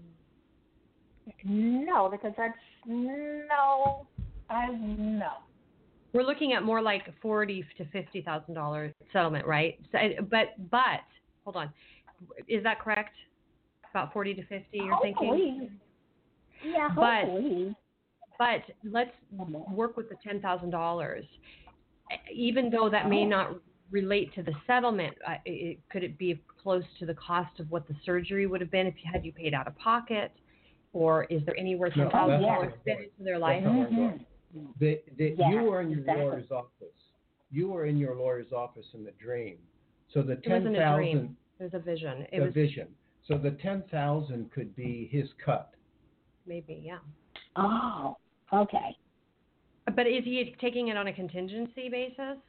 Speaker 5: No, because that's no. I no.
Speaker 1: We're looking at more like forty to fifty thousand dollars settlement, right? So, but but hold on, is that correct? About forty to fifty, you're thinking?
Speaker 5: Hopefully. Yeah,
Speaker 1: But-
Speaker 5: hopefully.
Speaker 1: But let's work with the ten thousand dollars, even though that may
Speaker 5: Oh.
Speaker 1: not relate to the settlement. Uh, it, could it be close to the cost of what the surgery would have been if you had you paid out of pocket, or is there anywhere
Speaker 3: No,
Speaker 1: ten thousand
Speaker 5: that's
Speaker 1: dollars
Speaker 3: not
Speaker 1: fit
Speaker 3: right.
Speaker 1: into their life?
Speaker 3: That's not
Speaker 5: Mhm.
Speaker 3: The, the,
Speaker 5: Yeah,
Speaker 3: you were in your
Speaker 5: exactly.
Speaker 3: lawyer's office. You were in your lawyer's office in the dream. So the
Speaker 1: It
Speaker 3: ten
Speaker 1: wasn't a
Speaker 3: thousand,
Speaker 1: dream. It was a vision. It
Speaker 3: the
Speaker 1: was
Speaker 3: vision. So the ten thousand could be his cut.
Speaker 1: maybe, yeah.
Speaker 5: Oh, okay.
Speaker 1: But is he taking it on a contingency basis?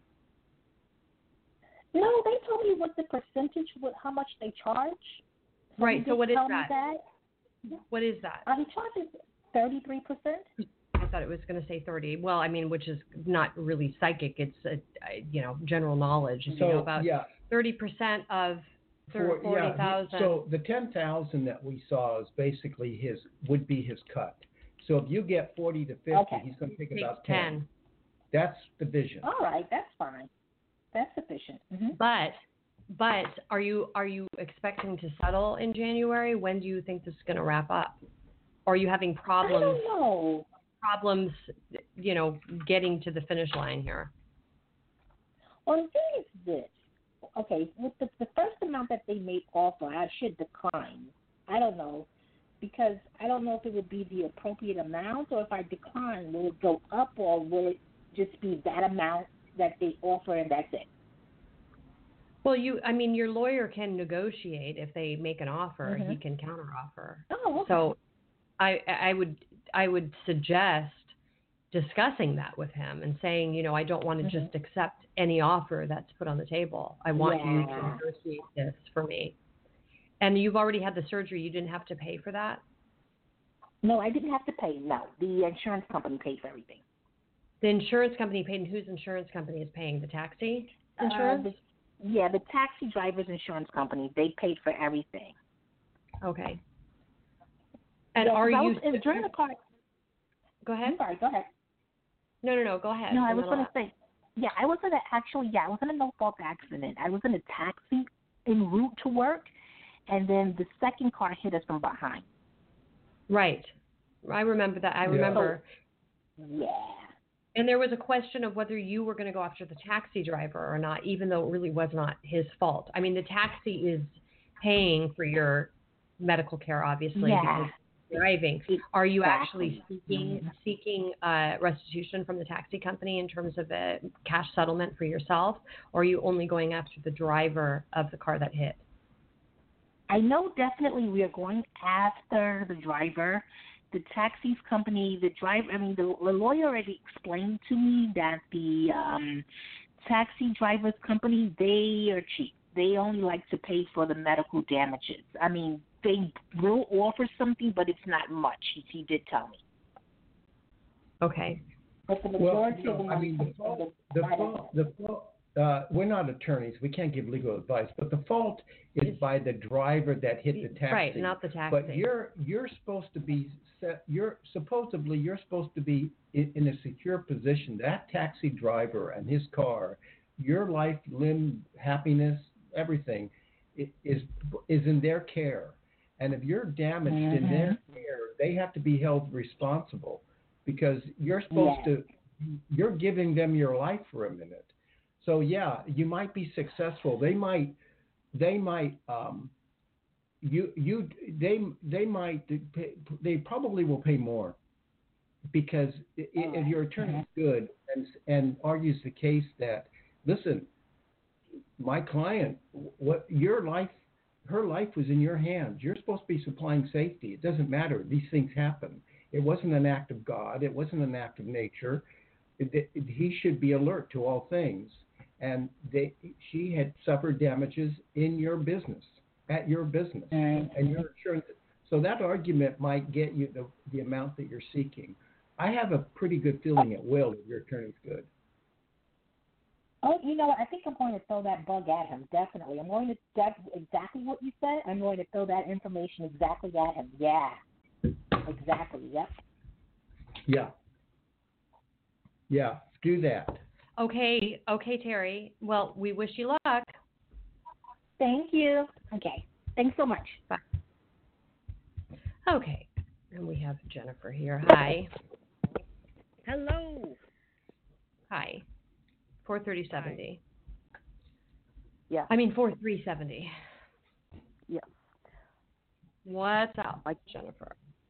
Speaker 5: No, they told me what the percentage, what how much they charge. So
Speaker 1: Right,
Speaker 5: he
Speaker 1: so
Speaker 5: did
Speaker 1: what is
Speaker 5: tell me
Speaker 1: that?
Speaker 5: that.
Speaker 1: What is that?
Speaker 5: Uh, he charges thirty-three percent.
Speaker 1: I thought it was going to say thirty. Well, I mean, which is not really psychic. It's, a, you know, general knowledge. If
Speaker 3: So
Speaker 1: you know about
Speaker 3: yeah,
Speaker 1: thirty percent of
Speaker 3: for,
Speaker 1: forty
Speaker 3: yeah.
Speaker 1: thousand.
Speaker 3: So the ten thousand that we saw is basically his would be his cut. So if you get forty to fifty,
Speaker 5: Okay.
Speaker 3: he's going to take
Speaker 1: takes
Speaker 3: about
Speaker 1: ten.
Speaker 3: ten. That's the vision.
Speaker 5: All right, that's fine. That's sufficient. Mm-hmm.
Speaker 1: But but are you are you expecting to settle in January? When do you think this is going to wrap up? Or are you having
Speaker 5: I
Speaker 1: problems
Speaker 5: don't know.
Speaker 1: problems, you know, getting to the finish line here?
Speaker 5: Well, the thing is this. Okay, with the, the first amount that they made offer, I should decline. I don't know, because I don't know if it would be the appropriate amount, or if I decline, will it go up, or will it just be that amount that they offer and that's it?
Speaker 1: Well, you, I mean, your lawyer can negotiate if they make an offer.
Speaker 5: Mhm.
Speaker 1: He can counteroffer.
Speaker 5: Oh, okay.
Speaker 1: So, I, I would, I would suggest discussing that with him and saying, you know, I don't want to
Speaker 5: Mhm.
Speaker 1: just accept any offer that's put on the table. I want you to
Speaker 5: Yeah.
Speaker 1: negotiate this for me. And you've already had the surgery. You didn't have to pay for that.
Speaker 5: No, I didn't have to pay. No, the insurance company paid for everything.
Speaker 1: The insurance company paid, and whose insurance company is paying? The taxi insurance?
Speaker 5: Uh, the, yeah, the taxi driver's insurance company, they paid for everything.
Speaker 1: Okay. And
Speaker 5: Yeah,
Speaker 1: are
Speaker 5: 'cause I
Speaker 1: you?
Speaker 5: was, and during the car?
Speaker 1: Go ahead.
Speaker 5: I'm sorry. Go ahead.
Speaker 1: No, no, no. Go ahead.
Speaker 5: No, I
Speaker 1: And
Speaker 5: was
Speaker 1: then
Speaker 5: going
Speaker 1: I'll-
Speaker 5: to say, yeah, I was in a actually, yeah, I was in a no-fault accident. I was in a taxi en route to work, and then the second car hit us from behind.
Speaker 1: Right. I remember that. I
Speaker 3: Yeah.
Speaker 1: remember.
Speaker 5: Yeah.
Speaker 1: And there was a question of whether you were going to go after the taxi driver or not, even though it really was not his fault. I mean, the taxi is paying for your medical care, obviously,
Speaker 5: Yeah.
Speaker 1: because you're driving. Are you actually
Speaker 5: Exactly.
Speaker 1: seeking
Speaker 5: Mhm.
Speaker 1: seeking uh, restitution from the taxi company in terms of a cash settlement for yourself, or are you only going after the driver of the car that hit?
Speaker 5: I know definitely we are going after the driver. The taxis company, the driver, I mean, the, the lawyer already explained to me that the um, taxi drivers company, they are cheap. They only like to pay for the medical damages. I mean, they will offer something, but it's not much, he, he did tell me.
Speaker 1: Okay.
Speaker 5: But the
Speaker 3: Well,
Speaker 5: majority of
Speaker 3: no,
Speaker 5: them
Speaker 3: I
Speaker 5: are
Speaker 3: mean, the
Speaker 5: from
Speaker 3: fault,
Speaker 5: the
Speaker 3: the fault, the fault, uh, we're not attorneys. We can't give legal advice, but the fault is
Speaker 1: It's-
Speaker 3: by the driver that hit the taxi.
Speaker 1: Right, not the taxi.
Speaker 3: But you're you're supposed to be set, you're supposedly you're supposed to be in, in a secure position. That taxi driver and his car, your life, limb, happiness, everything, i- is is in their care. And if you're damaged in their care, they have to be held responsible because you're supposed
Speaker 5: Yeah.
Speaker 3: to. You're giving them your life for a minute. So yeah, you might be successful. They might. They might. Um, you you they they might pay, they probably will pay more because i- if your attorney is good and and argues the case that listen, my client, what your life, her life was in your hands. You're supposed to be supplying safety. It doesn't matter. These things happen. It wasn't an act of God. It wasn't an act of nature. It, it, he should be alert to all things. and they she had suffered damages in your business, at your business,
Speaker 5: Mm.
Speaker 3: and your insurance. So that argument might get you the the amount that you're seeking. I have a pretty good feeling it will if your attorney's good.
Speaker 5: Oh, you know what? I think I'm going to throw that bug at him. Definitely, I'm going to. That's exactly what you said. I'm going to throw that information exactly at him. Yeah, exactly. Yep.
Speaker 3: Yeah. Yeah. Do that.
Speaker 1: Okay, okay, Terry. Well, we wish you luck.
Speaker 5: Thank you. Okay. Thanks so much.
Speaker 1: Bye. Okay, and we have Jennifer here. Hi.
Speaker 6: Hello.
Speaker 1: Hi. Four thirty seventy.
Speaker 6: Yeah.
Speaker 1: I mean four three seventy.
Speaker 6: Yeah.
Speaker 1: What's up,
Speaker 6: I,
Speaker 1: Jennifer?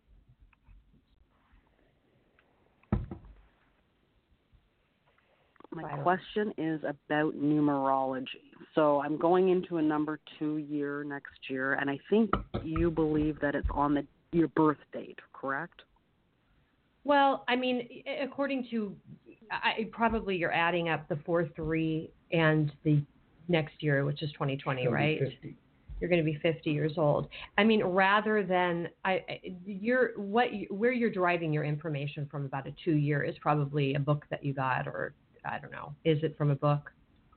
Speaker 6: my
Speaker 1: Violence.
Speaker 6: question is about numerology. So I'm going into a number two year next year, and I think you believe that it's on the your birth date, correct?
Speaker 1: Well, I mean, according to, I, probably you're adding up the four three and the next year, which is twenty twenty,
Speaker 3: It'll be
Speaker 1: right?
Speaker 3: fifty.
Speaker 1: You're going to be fifty years old. I mean, rather than I, you're what you, where you're deriving your information from about a two year is probably a book that you got, or I don't know. Is it from a book?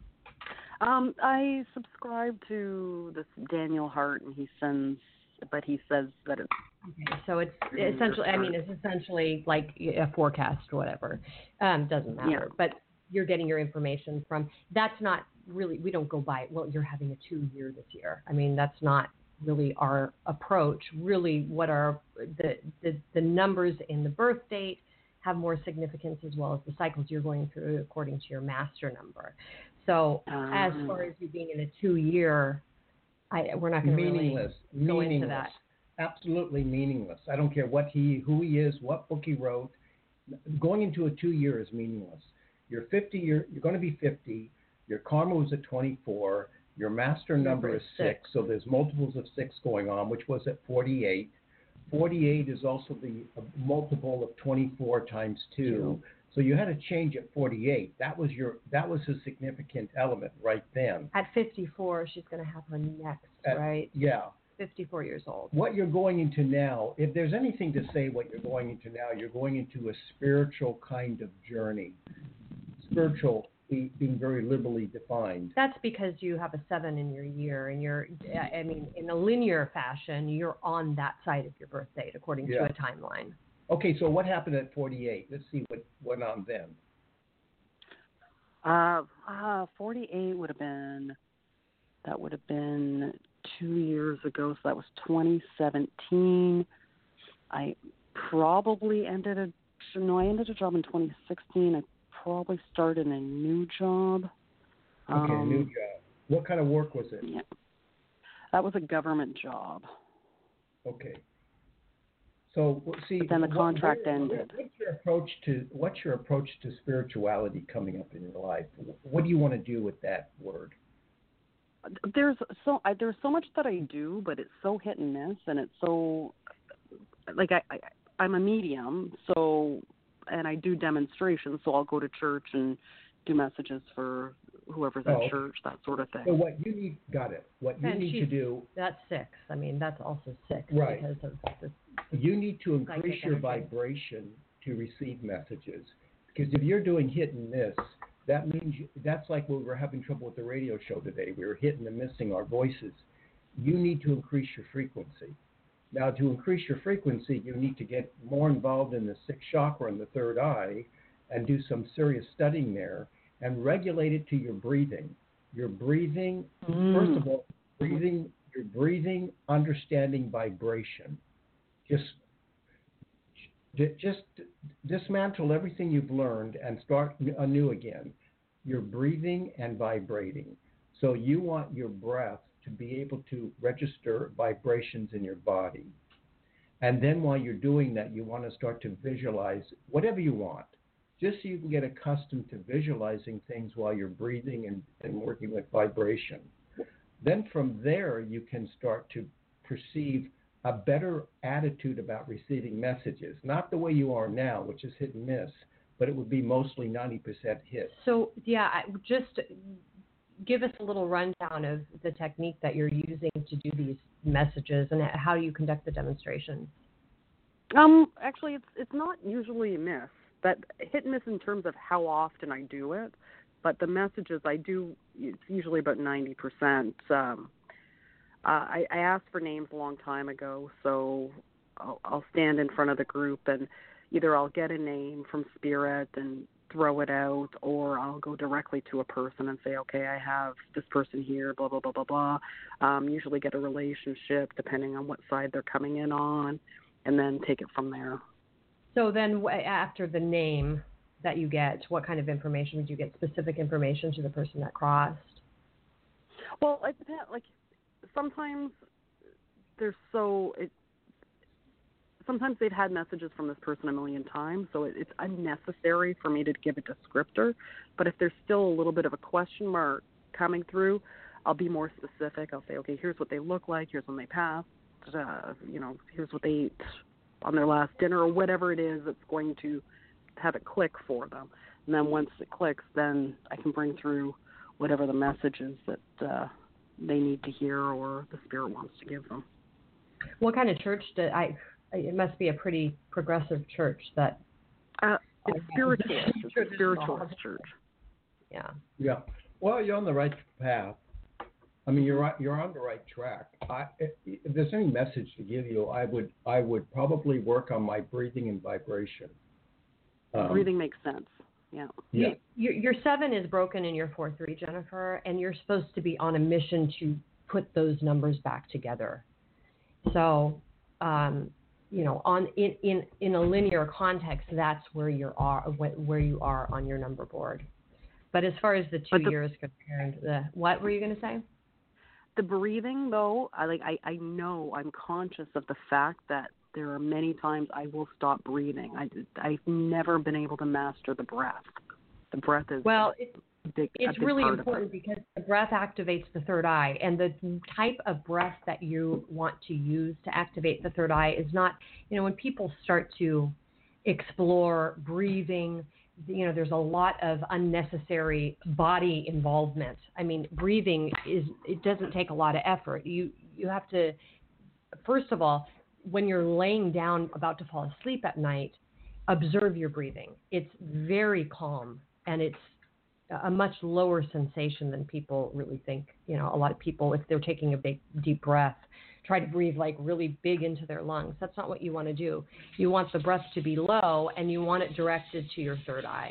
Speaker 6: Um, I subscribe to this Daniel Hart, and he sends, but he says that it's.
Speaker 1: Okay, so it's essentially, I mean, it's essentially like a forecast or whatever. Um, doesn't matter.
Speaker 6: Yeah.
Speaker 1: But you're getting your information from, that's not really, we don't go by, well, you're having a two year this year. I mean, that's not really our approach. Really what our, the, the, the numbers in the birth date have more significance, as well as the cycles you're going through according to your master number. So
Speaker 6: Um,
Speaker 1: as far as you being in a two year, I, we're not going to really
Speaker 3: Meaningless.
Speaker 1: go
Speaker 3: Meaningless.
Speaker 1: into that.
Speaker 3: Absolutely meaningless. I don't care what he, who he is, what book he wrote. Going into a two year is meaningless. You're fifty. You're you're going to be fifty. Your karma was at twenty-four. Your master number is six. So there's multiples of six going on, which was at forty-eight. forty-eight is also the uh, multiple of twenty-four times two.
Speaker 1: Two.
Speaker 3: So you had a change at forty-eight. That was your that was a significant element right then.
Speaker 1: At fifty-four, she's going to have her next,
Speaker 3: At-
Speaker 1: right?
Speaker 3: Yeah.
Speaker 1: fifty-four years old.
Speaker 3: What you're going into now, if there's anything to say what you're going into now, you're going into a spiritual kind of journey. Spiritual be, being very liberally defined.
Speaker 1: That's because you have a seven in your year, and you're, I mean, in a linear fashion, you're on that side of your birth date, according
Speaker 3: Yeah.
Speaker 1: to a timeline.
Speaker 3: Okay, so what happened at forty-eight? Let's see what went on then.
Speaker 6: Uh, uh, forty-eight would have been, that would have been two years ago, so that was twenty seventeen. I probably ended a, no, I ended a job in twenty sixteen. I probably started a new job.
Speaker 3: Okay,
Speaker 6: um,
Speaker 3: new job. What kind of work was it?
Speaker 6: Yeah. That was a government job.
Speaker 3: Okay. So w- see,
Speaker 6: But then the
Speaker 3: what-
Speaker 6: contract
Speaker 3: what-
Speaker 6: ended.
Speaker 3: What's your approach to what's your approach to spirituality coming up in your life? What do you want to do with that word?
Speaker 6: There's so I, there's so much that I do, but it's so hit and miss, and it's so like I, I I'm a medium, so and I do demonstrations, so I'll go to church and do messages for whoever's
Speaker 3: Oh,
Speaker 6: at
Speaker 3: okay.
Speaker 6: church, that sort of thing.
Speaker 3: So what you need, got it. What you
Speaker 1: And
Speaker 3: need to
Speaker 1: she's-
Speaker 3: do,
Speaker 1: That's six. I mean, that's also six
Speaker 3: Right.
Speaker 1: because of the
Speaker 3: you need to increase
Speaker 1: Psychic
Speaker 3: your
Speaker 1: energy.
Speaker 3: vibration to receive messages. Because if you're doing hit and miss, that means you, that's like when we were having trouble with the radio show today. We were hitting and missing our voices. You need to increase your frequency. Now, to increase your frequency, you need to get more involved in the sixth chakra and the third eye and do some serious studying there and regulate it to your breathing. Your breathing,
Speaker 6: Mm.
Speaker 3: first of all, breathing, your breathing, understanding vibration. Just, j- just dismantle everything you've learned and start anew again. You're breathing and vibrating. So you want your breath to be able to register vibrations in your body. And then while you're doing that, you want to start to visualize whatever you want, just so you can get accustomed to visualizing things while you're breathing and, and working with vibration. Then from there, you can start to perceive a better attitude about receiving messages, not the way you are now, which is hit and miss, but it would be mostly ninety percent hit.
Speaker 1: So, yeah, I- just give us a little rundown of the technique that you're using to do these messages and how you conduct the demonstration.
Speaker 6: Um, actually, it's it's not usually a miss. That hit and miss in terms of how often I do it, but the messages I do, it's usually about ninety percent. Um, uh, I, I asked for names a long time ago, so I'll, I'll stand in front of the group and either I'll get a name from Spirit and throw it out, or I'll go directly to a person and say, okay, I have this person here, blah, blah, blah, blah, blah. Um, usually get a relationship depending on what side they're coming in on, and then take it from there.
Speaker 1: So then after the name that you get, what kind of information would you get? Specific information to the person that crossed?
Speaker 6: Well, it depends. Like, sometimes they're so... It, sometimes they've had messages from this person a million times, so it, it's unnecessary for me to give a descriptor. But if there's still a little bit of a question mark coming through, I'll be more specific. I'll say, okay, here's what they look like, here's when they passed, uh, you know, here's what they ate on their last dinner, or whatever it is that's going to have it click for them. And then once it clicks, then I can bring through whatever the message is that uh, they need to hear or the Spirit wants to give them.
Speaker 1: What kind of church did I... It must be a pretty progressive church that.
Speaker 6: Uh, it's spiritualist. It's a spiritualist church.
Speaker 1: Yeah.
Speaker 3: Yeah. Well, you're on the right path. I mean, you're right, you're on the right track. I, if, if there's any message to give you, I would I would probably work on my breathing and vibration. Um,
Speaker 6: breathing makes sense. Yeah.
Speaker 3: Yeah.
Speaker 1: You, your, your seven is broken in your four three, Jennifer, and you're supposed to be on a mission to put those numbers back together. So. Um, you know, on in, in, in a linear context, that's where you are where you are on your number board. But as far as the two
Speaker 6: the,
Speaker 1: years compared, the what were you going to say?
Speaker 6: The breathing, though, I like I, I know I'm conscious of the fact that there are many times I will stop breathing. I I've never been able to master the breath. The breath is
Speaker 1: well. It,
Speaker 6: Big,
Speaker 1: it's really important because the breath activates the third eye, and the type of breath that you want to use to activate the third eye is not, you know, when people start to explore breathing, you know, there's a lot of unnecessary body involvement. I mean, breathing is, it doesn't take a lot of effort. You, you have to, first of all, when you're laying down about to fall asleep at night, observe your breathing. It's very calm, and it's a much lower sensation than people really think. You know, a lot of people, if they're taking a big, deep breath, try to breathe like really big into their lungs. That's not what you want to do. You want the breath to be low, and you want it directed to your third eye.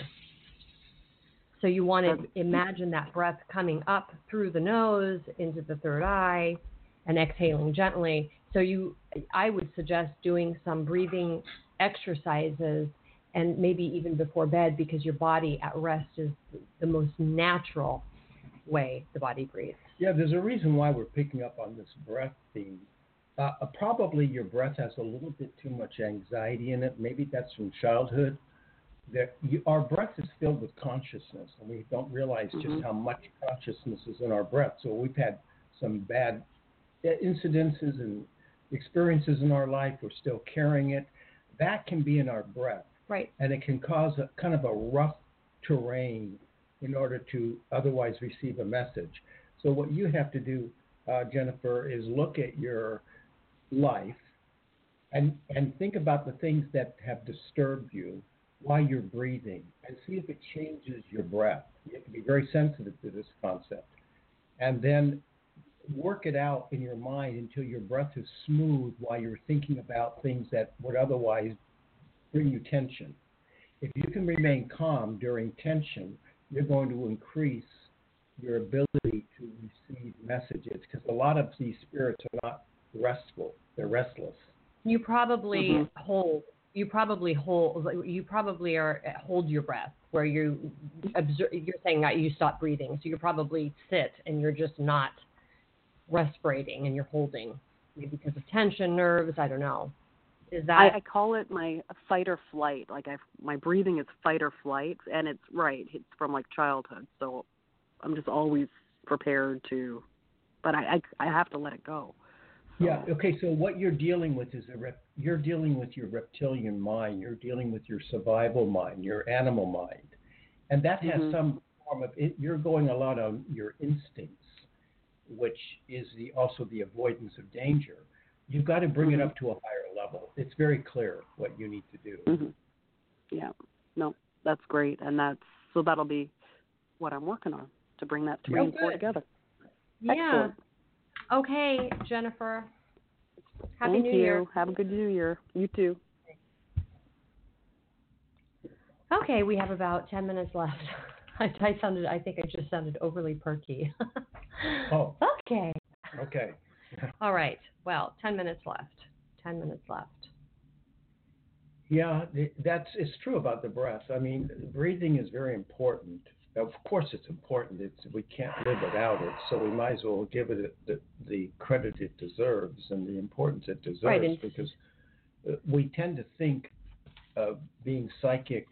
Speaker 1: So you want to imagine that breath coming up through the nose into the third eye and exhaling gently. So you, I would suggest doing some breathing exercises, and maybe even before bed, because your body at rest is the most natural way the body breathes.
Speaker 3: Yeah, there's a reason why we're picking up on this breath theme. Uh, probably your breath has a little bit too much anxiety in it. Maybe that's from childhood. That you, our breath is filled with consciousness, and we don't realize mm-hmm. just how much consciousness is in our breath. So we've had some bad incidences and experiences in our life. We're still carrying it. That can be in our breath.
Speaker 1: Right.
Speaker 3: And it can cause a kind of a rough terrain in order to otherwise receive a message. So what you have to do, uh, Jennifer, is look at your life and, and think about the things that have disturbed you while you're breathing, and see if it changes your breath. You have to be very sensitive to this concept. And then work it out in your mind until your breath is smooth while you're thinking about things that would otherwise bring you tension. If you can remain calm during tension, you're going to increase your ability to receive messages, because a lot of these spirits are not restful; they're restless.
Speaker 1: You probably
Speaker 6: mm-hmm.
Speaker 1: hold. You probably hold. You probably are hold your breath where you observe. You're saying that you stop breathing, so you probably sit and you're just not respirating and you're holding, maybe because of tension, nerves. I don't know. Is that?
Speaker 6: I, I call it my fight or flight. Like I, my breathing is fight or flight, and it's right. It's from like childhood, so I'm just always prepared to. But I, I, I have to let it go.
Speaker 3: Yeah. Okay. So what you're dealing with is a rep, you're dealing with your reptilian mind. You're dealing with your survival mind, your animal mind, and that has
Speaker 6: Mhm.
Speaker 3: some form of it. You're going a lot on your instincts, which is the also the avoidance of danger. You've got to bring
Speaker 6: Mhm.
Speaker 3: it up to a higher level. It's very clear what you need to do.
Speaker 6: Mhm. Yeah. No, that's great, and that's so that'll be what I'm working on to bring that three
Speaker 3: Oh,
Speaker 6: and four
Speaker 3: good.
Speaker 6: together.
Speaker 1: Yeah.
Speaker 6: Excellent.
Speaker 1: Okay, Jennifer. Happy
Speaker 6: Thank
Speaker 1: New
Speaker 6: you.
Speaker 1: Year.
Speaker 6: Have a good New Year. You too.
Speaker 1: Okay, we have about ten minutes left. I, I sounded, I think I just sounded overly perky.
Speaker 3: Oh.
Speaker 1: Okay.
Speaker 3: Okay.
Speaker 1: All right. Well, ten minutes left. ten minutes left.
Speaker 3: Yeah, th- that's it's true about the breath. I mean, breathing is very important. Of course, it's important. It's we can't live without it, so we might as well give it the, the credit it deserves and the importance it deserves.
Speaker 1: Right, and-
Speaker 3: because uh, we tend to think of being psychic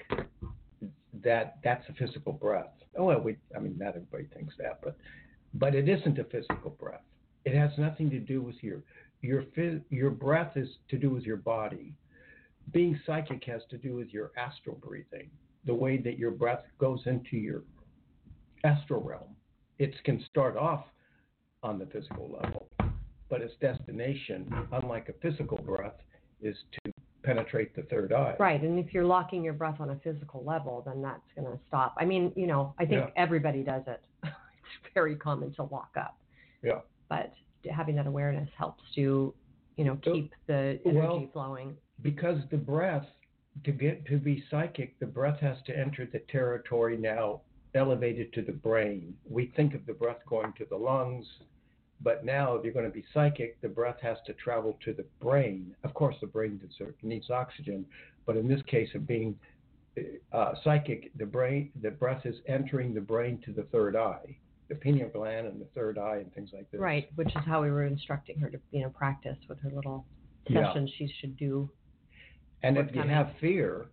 Speaker 3: that that's a physical breath. Oh, well, we I mean, not everybody thinks that, but but it isn't a physical breath. It has nothing to do with your your phys- your breath is to do with your body. Being psychic has to do with your astral breathing, the way that your breath goes into your astral realm. It can start off on the physical level, but its destination, unlike a physical breath, is to penetrate the third eye.
Speaker 1: Right, and if you're locking your breath on a physical level, then that's going to stop. I mean, you know, I think
Speaker 3: Yeah.
Speaker 1: everybody does it. It's very common to lock up.
Speaker 3: Yeah.
Speaker 1: But having that awareness helps to, you know, keep the energy
Speaker 3: Well,
Speaker 1: flowing.
Speaker 3: Because the breath, to get to be psychic, the breath has to enter the territory now elevated to the brain. We think of the breath going to the lungs, but now if you're going to be psychic, the breath has to travel to the brain. Of course, the brain needs oxygen, but in this case of being uh, psychic, the brain, the breath is entering the brain to the third eye, the pineal gland and the third eye and things like this.
Speaker 1: Right, which is how we were instructing her to, you know, practice with her little
Speaker 3: Yeah.
Speaker 1: sessions she should do.
Speaker 3: And if
Speaker 1: What's
Speaker 3: you
Speaker 1: coming.
Speaker 3: have fear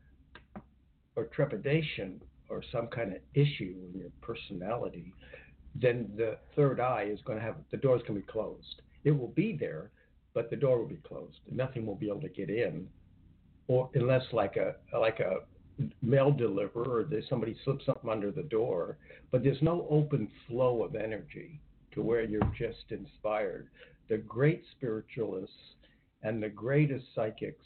Speaker 3: or trepidation or some kind of issue in your personality, then the third eye is going to have, the door's going to be closed. It will be there, but the door will be closed. Nothing will be able to get in, or unless like a like a mail deliverer or there's somebody slips something under the door. But there's no open flow of energy to where you're just inspired. The great spiritualists and the greatest psychics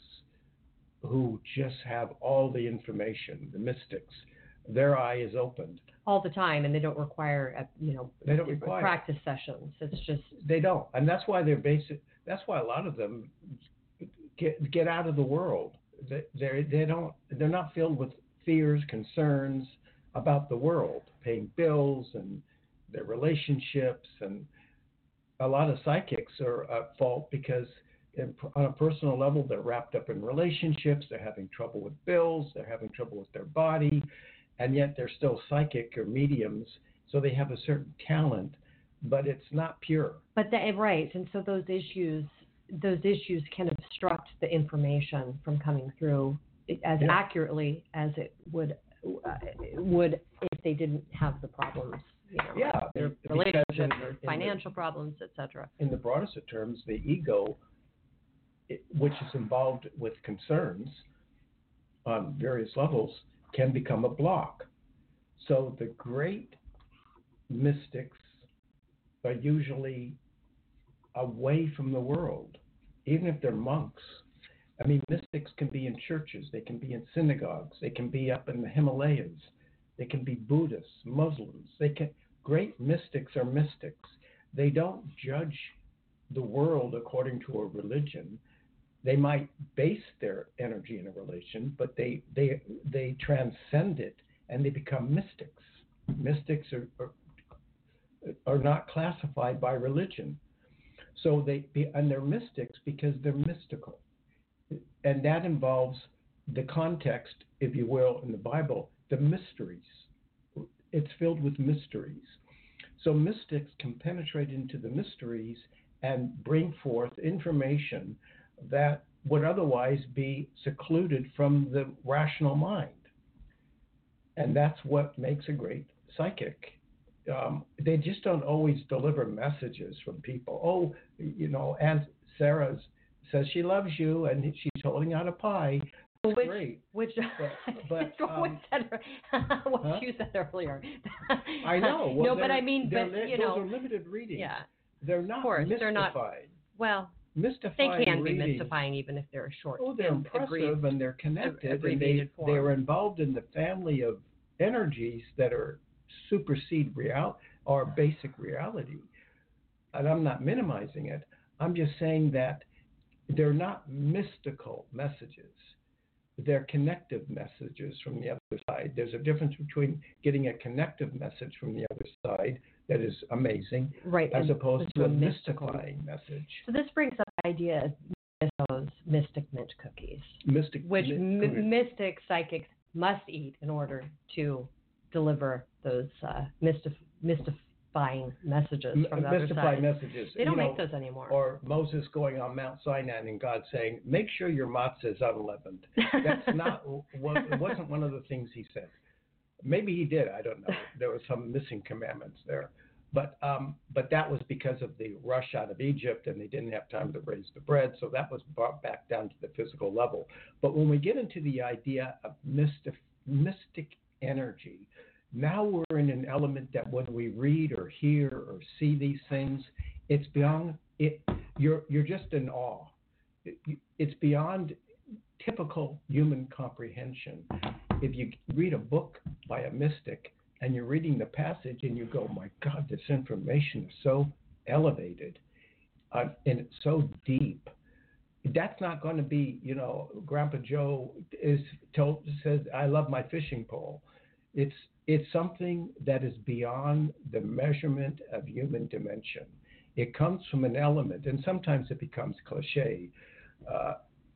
Speaker 3: who just have all the information, the mystics, their eye is opened.
Speaker 1: All the time, and they don't require, a, you know,
Speaker 3: They don't require
Speaker 1: practice sessions. It's just
Speaker 3: they don't, and that's why they're basic. That's why a lot of them get get out of the world. They they they don't. They're not filled with fears, concerns about the world, paying bills and their relationships, and a lot of psychics are at fault because in, on a personal level they're wrapped up in relationships. They're having trouble with bills. They're having trouble with their body. And yet they're still psychic or mediums, so they have a certain talent, but it's not pure.
Speaker 1: But the, right, and so those issues, those issues can obstruct the information from coming through as
Speaker 3: Yeah.
Speaker 1: accurately as it would uh, would if they didn't have the problems, you know,
Speaker 3: Yeah,
Speaker 1: like their
Speaker 3: because
Speaker 1: relationships
Speaker 3: in-
Speaker 1: or
Speaker 3: in
Speaker 1: financial
Speaker 3: the-
Speaker 1: problems, et cetera.
Speaker 3: In the broadest of terms, the ego, it, which is involved with concerns on various levels, can become a block. So the great mystics are usually away from the world, even if they're monks. I mean, mystics can be in churches, they can be in synagogues, they can be up in the Himalayas, they can be Buddhists, Muslims. They can. Great mystics are mystics. They don't judge the world according to a religion. They might base their energy in a religion, but they they they transcend it and they become mystics. Mystics are are, are not classified by religion, so they and they're mystics because they're mystical, and that involves the context, if you will, in the Bible, the mysteries. It's filled with mysteries. So mystics can penetrate into the mysteries and bring forth information that would otherwise be secluded from the rational mind. And that's what makes a great psychic. Um, they just don't always deliver messages from people. Oh, you know, and Sarah says she loves you and she's holding out a pie. It's
Speaker 1: which,
Speaker 3: great.
Speaker 1: Which,
Speaker 3: but, but um,
Speaker 1: what, said, what
Speaker 3: huh?
Speaker 1: you said earlier.
Speaker 3: I know. Well,
Speaker 1: no, but I mean, but
Speaker 3: li-
Speaker 1: you
Speaker 3: those
Speaker 1: know,
Speaker 3: are limited readings.
Speaker 1: Yeah.
Speaker 3: They're not
Speaker 1: of course,
Speaker 3: mystified.
Speaker 1: They're not, well,
Speaker 3: mystifying
Speaker 1: they can
Speaker 3: readings.
Speaker 1: be mystifying even if they're short.
Speaker 3: Oh, they're
Speaker 1: and
Speaker 3: impressive
Speaker 1: abbrev-
Speaker 3: and they're connected
Speaker 1: abbreviated
Speaker 3: and they,
Speaker 1: form.
Speaker 3: they're involved in the family of energies that are supersede real or basic reality. And I'm not minimizing it. I'm just saying that they're not mystical messages. They're connective messages from the other side. There's a difference between getting a connective message from the other side that is amazing,
Speaker 1: right,
Speaker 3: as
Speaker 1: and
Speaker 3: opposed to a
Speaker 1: mystical.
Speaker 3: mystifying message.
Speaker 1: So this brings up the idea of those mystic mint cookies,
Speaker 3: Mystic,
Speaker 1: which
Speaker 3: mint cookies.
Speaker 1: m- mystic psychics must eat in order to deliver those uh, mystif- mystifying messages from the other
Speaker 3: Mystifying
Speaker 1: side.
Speaker 3: messages.
Speaker 1: They don't
Speaker 3: you
Speaker 1: make
Speaker 3: know,
Speaker 1: those anymore.
Speaker 3: Or Moses going on Mount Sinai and God saying, "Make sure your matzah is unleavened." That's not. Well, it wasn't one of the things he said. Maybe he did. I don't know. There were some missing commandments there, but um, but that was because of the rush out of Egypt, and they didn't have time to raise the bread. So that was brought back down to the physical level. But when we get into the idea of mystic mystic energy, now we're in an element that when we read or hear or see these things, it's beyond it. You're you're just in awe. It, it's beyond typical human comprehension. If you read a book by a mystic and you're reading the passage and you go, "My God, this information is so elevated uh, and it's so deep." That's not going to be, you know, Grandpa Joe is told says, "I love my fishing pole." It's it's something that is beyond the measurement of human dimension. It comes from an element, and sometimes it becomes cliche, uh,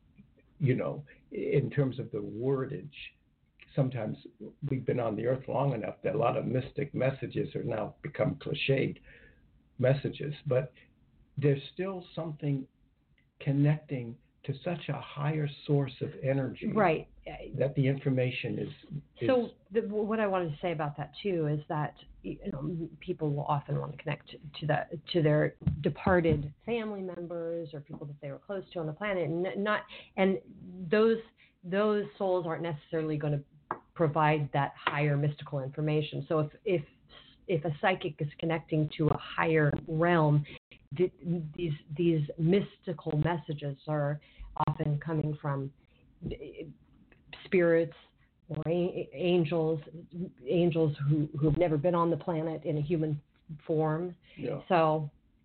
Speaker 3: you know, in terms of the wordage. Sometimes we've been on the earth long enough that a lot of mystic messages are now become cliched messages, but there's still something connecting to such a higher source of energy,
Speaker 1: right,
Speaker 3: that the information is. is
Speaker 1: so the, what I wanted to say about that too is that, you know, people will often want to connect to the to their departed family members or people that they were close to on the planet, and not and those those souls aren't necessarily going to provide that higher mystical information. So if if if a psychic is connecting to a higher realm, th- these these mystical messages are often coming from spirits or a- angels, angels who who have never been on the planet in a human form.
Speaker 3: Yeah.
Speaker 1: So,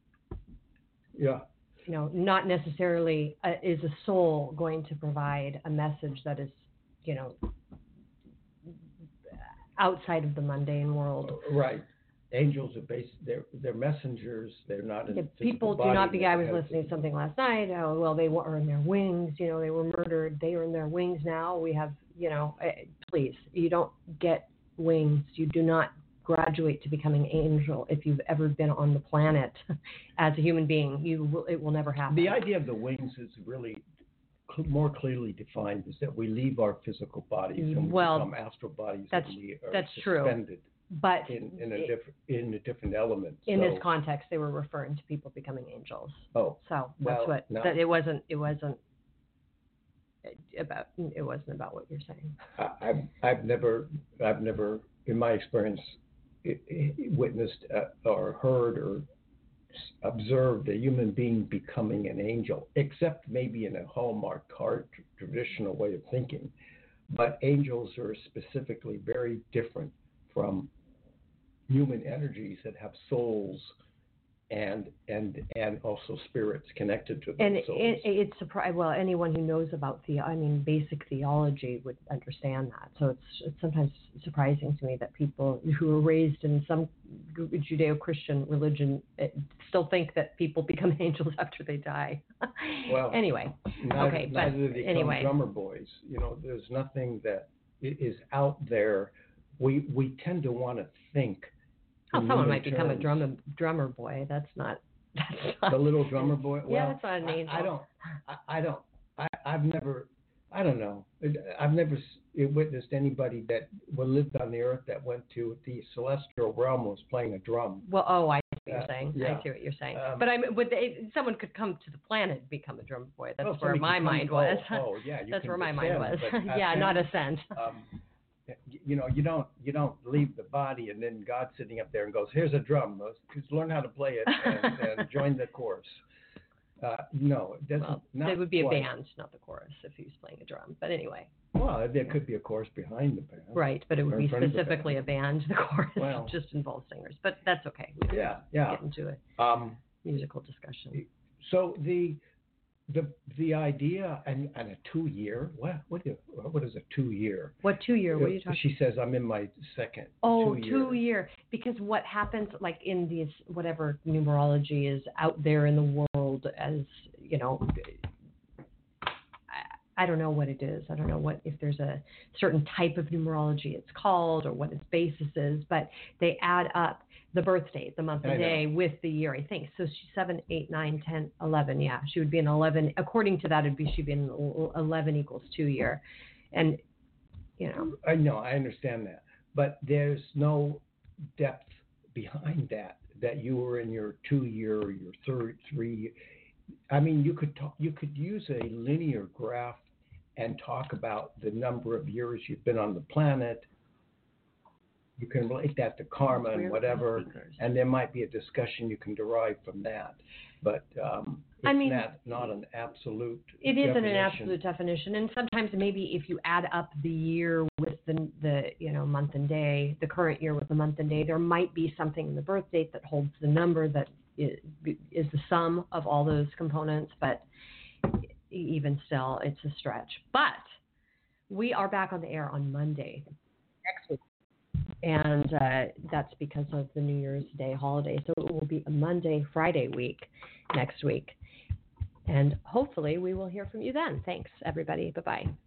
Speaker 3: yeah.
Speaker 1: you know, not necessarily uh, is a soul going to provide a message that is, you know, outside of the mundane world.
Speaker 3: Right. Angels are based. They're they're messengers. They're not in
Speaker 1: Yeah,
Speaker 3: the
Speaker 1: people do
Speaker 3: body
Speaker 1: not be. I was
Speaker 3: has-
Speaker 1: listening to something last night. Oh, well, they were in their wings. You know, they were murdered. They are in their wings now. We have, you know, uh, please, you don't get wings. You do not graduate to becoming angel if you've ever been on the planet as a human being. You will, it will never happen.
Speaker 3: The idea of the wings is really cl- more clearly defined. Is that we leave our physical bodies and we
Speaker 1: Well,
Speaker 3: become astral bodies.
Speaker 1: that's-
Speaker 3: and we are
Speaker 1: that's true.
Speaker 3: suspended
Speaker 1: But
Speaker 3: in, in a
Speaker 1: it-
Speaker 3: different in a different element.
Speaker 1: in
Speaker 3: so,
Speaker 1: this context, they were referring to people becoming angels.
Speaker 3: Oh.
Speaker 1: So
Speaker 3: Well,
Speaker 1: that's what.
Speaker 3: no.
Speaker 1: That it wasn't. It wasn't about. It wasn't about what you're saying.
Speaker 3: I, I've I've never I've never in my experience i- i- witnessed uh, or heard or s- observed a human being becoming an angel, except maybe in a Hallmark card tr- traditional way of thinking. But angels are specifically very different from human energies that have souls and and and also spirits connected to those
Speaker 1: And
Speaker 3: souls.
Speaker 1: it, it's surpri- well, anyone who knows about the, I mean, basic theology would understand that. So it's, it's sometimes surprising to me that people who are raised in some Judeo-Christian religion eh, still think that people become angels after they die.
Speaker 3: Well,
Speaker 1: anyway,
Speaker 3: Neither,
Speaker 1: okay, but
Speaker 3: neither do they
Speaker 1: anyway.
Speaker 3: become drummer boys. You know, there's nothing that i- is out there. We we tend to want to think.
Speaker 1: Oh,
Speaker 3: in
Speaker 1: someone
Speaker 3: human
Speaker 1: might become a
Speaker 3: terms.
Speaker 1: drummer drummer boy. That's not. That's not
Speaker 3: The little drummer boy.
Speaker 1: Yeah,
Speaker 3: Well,
Speaker 1: that's not an angel.
Speaker 3: I, I don't. I, I don't. I, I've never. I don't know. I've never s- witnessed anybody that lived on the earth that went to the celestial realm was playing a drum.
Speaker 1: Well, oh, I you're
Speaker 3: Uh,
Speaker 1: saying.
Speaker 3: yeah.
Speaker 1: I see what you're saying.
Speaker 3: Um,
Speaker 1: but I'm would they, someone could come to the planet and become a drummer boy. That's
Speaker 3: well,
Speaker 1: where
Speaker 3: somebody
Speaker 1: my
Speaker 3: can come-
Speaker 1: mind was.
Speaker 3: Oh, oh yeah. You
Speaker 1: That's
Speaker 3: can
Speaker 1: where my mind was.
Speaker 3: ascend, but
Speaker 1: yeah,
Speaker 3: ascend,
Speaker 1: not ascend.
Speaker 3: Um, y- you know, you don't you don't leave the body and then God's sitting up there and goes, "Here's a drum. Just learn how to play it and, and join the chorus." Uh, no, it doesn't.
Speaker 1: Well,
Speaker 3: not
Speaker 1: it would be
Speaker 3: quite.
Speaker 1: a band, not the chorus, if he was playing a drum. But anyway.
Speaker 3: Well, there could be a chorus behind the band.
Speaker 1: Right, but it would
Speaker 3: Or in
Speaker 1: be
Speaker 3: front of the
Speaker 1: specifically
Speaker 3: band.
Speaker 1: a band. The chorus
Speaker 3: Well.
Speaker 1: just involves singers, but that's okay. We can
Speaker 3: Yeah, yeah.
Speaker 1: Get into a
Speaker 3: Um,
Speaker 1: musical discussion.
Speaker 3: so the the the idea and, and a two year what what do, what is a two year?
Speaker 1: What two year? What are you talking?
Speaker 3: She says I'm in my second.
Speaker 1: Oh,
Speaker 3: two year.
Speaker 1: two year. Because what happens, like in these whatever numerology is out there in the world, as you know, I, I don't know what it is. I don't know what if there's a certain type of numerology it's called or what its basis is, but they add up the birth date, the month
Speaker 3: I
Speaker 1: and
Speaker 3: know.
Speaker 1: day with the year, I think. So she's seven, eight, nine, ten, eleven. Yeah, she would be an eleven. According to that, it'd be she'd be an eleven equals two year, and you know.
Speaker 3: I know, I understand that, but there's no depth behind that. That you were in your two year or your third three. I mean, you could talk. You could use a linear graph and talk about the number of years you've been on the planet. You can relate that to karma and whatever, and there might be a discussion you can derive from that. But um, it's
Speaker 1: I mean,
Speaker 3: not, not an absolute
Speaker 1: It isn't an
Speaker 3: definition.
Speaker 1: absolute definition, and sometimes maybe if you add up the year with the the you know month and day, the current year with the month and day, there might be something in the birth date that holds the number that is, is the sum of all those components. But even still, it's a stretch. But we are back on the air on Monday next week. And uh, that's because of the New Year's Day holiday. So it will be a Monday, Friday week next week. And hopefully we will hear from you then. Thanks, everybody. Bye-bye.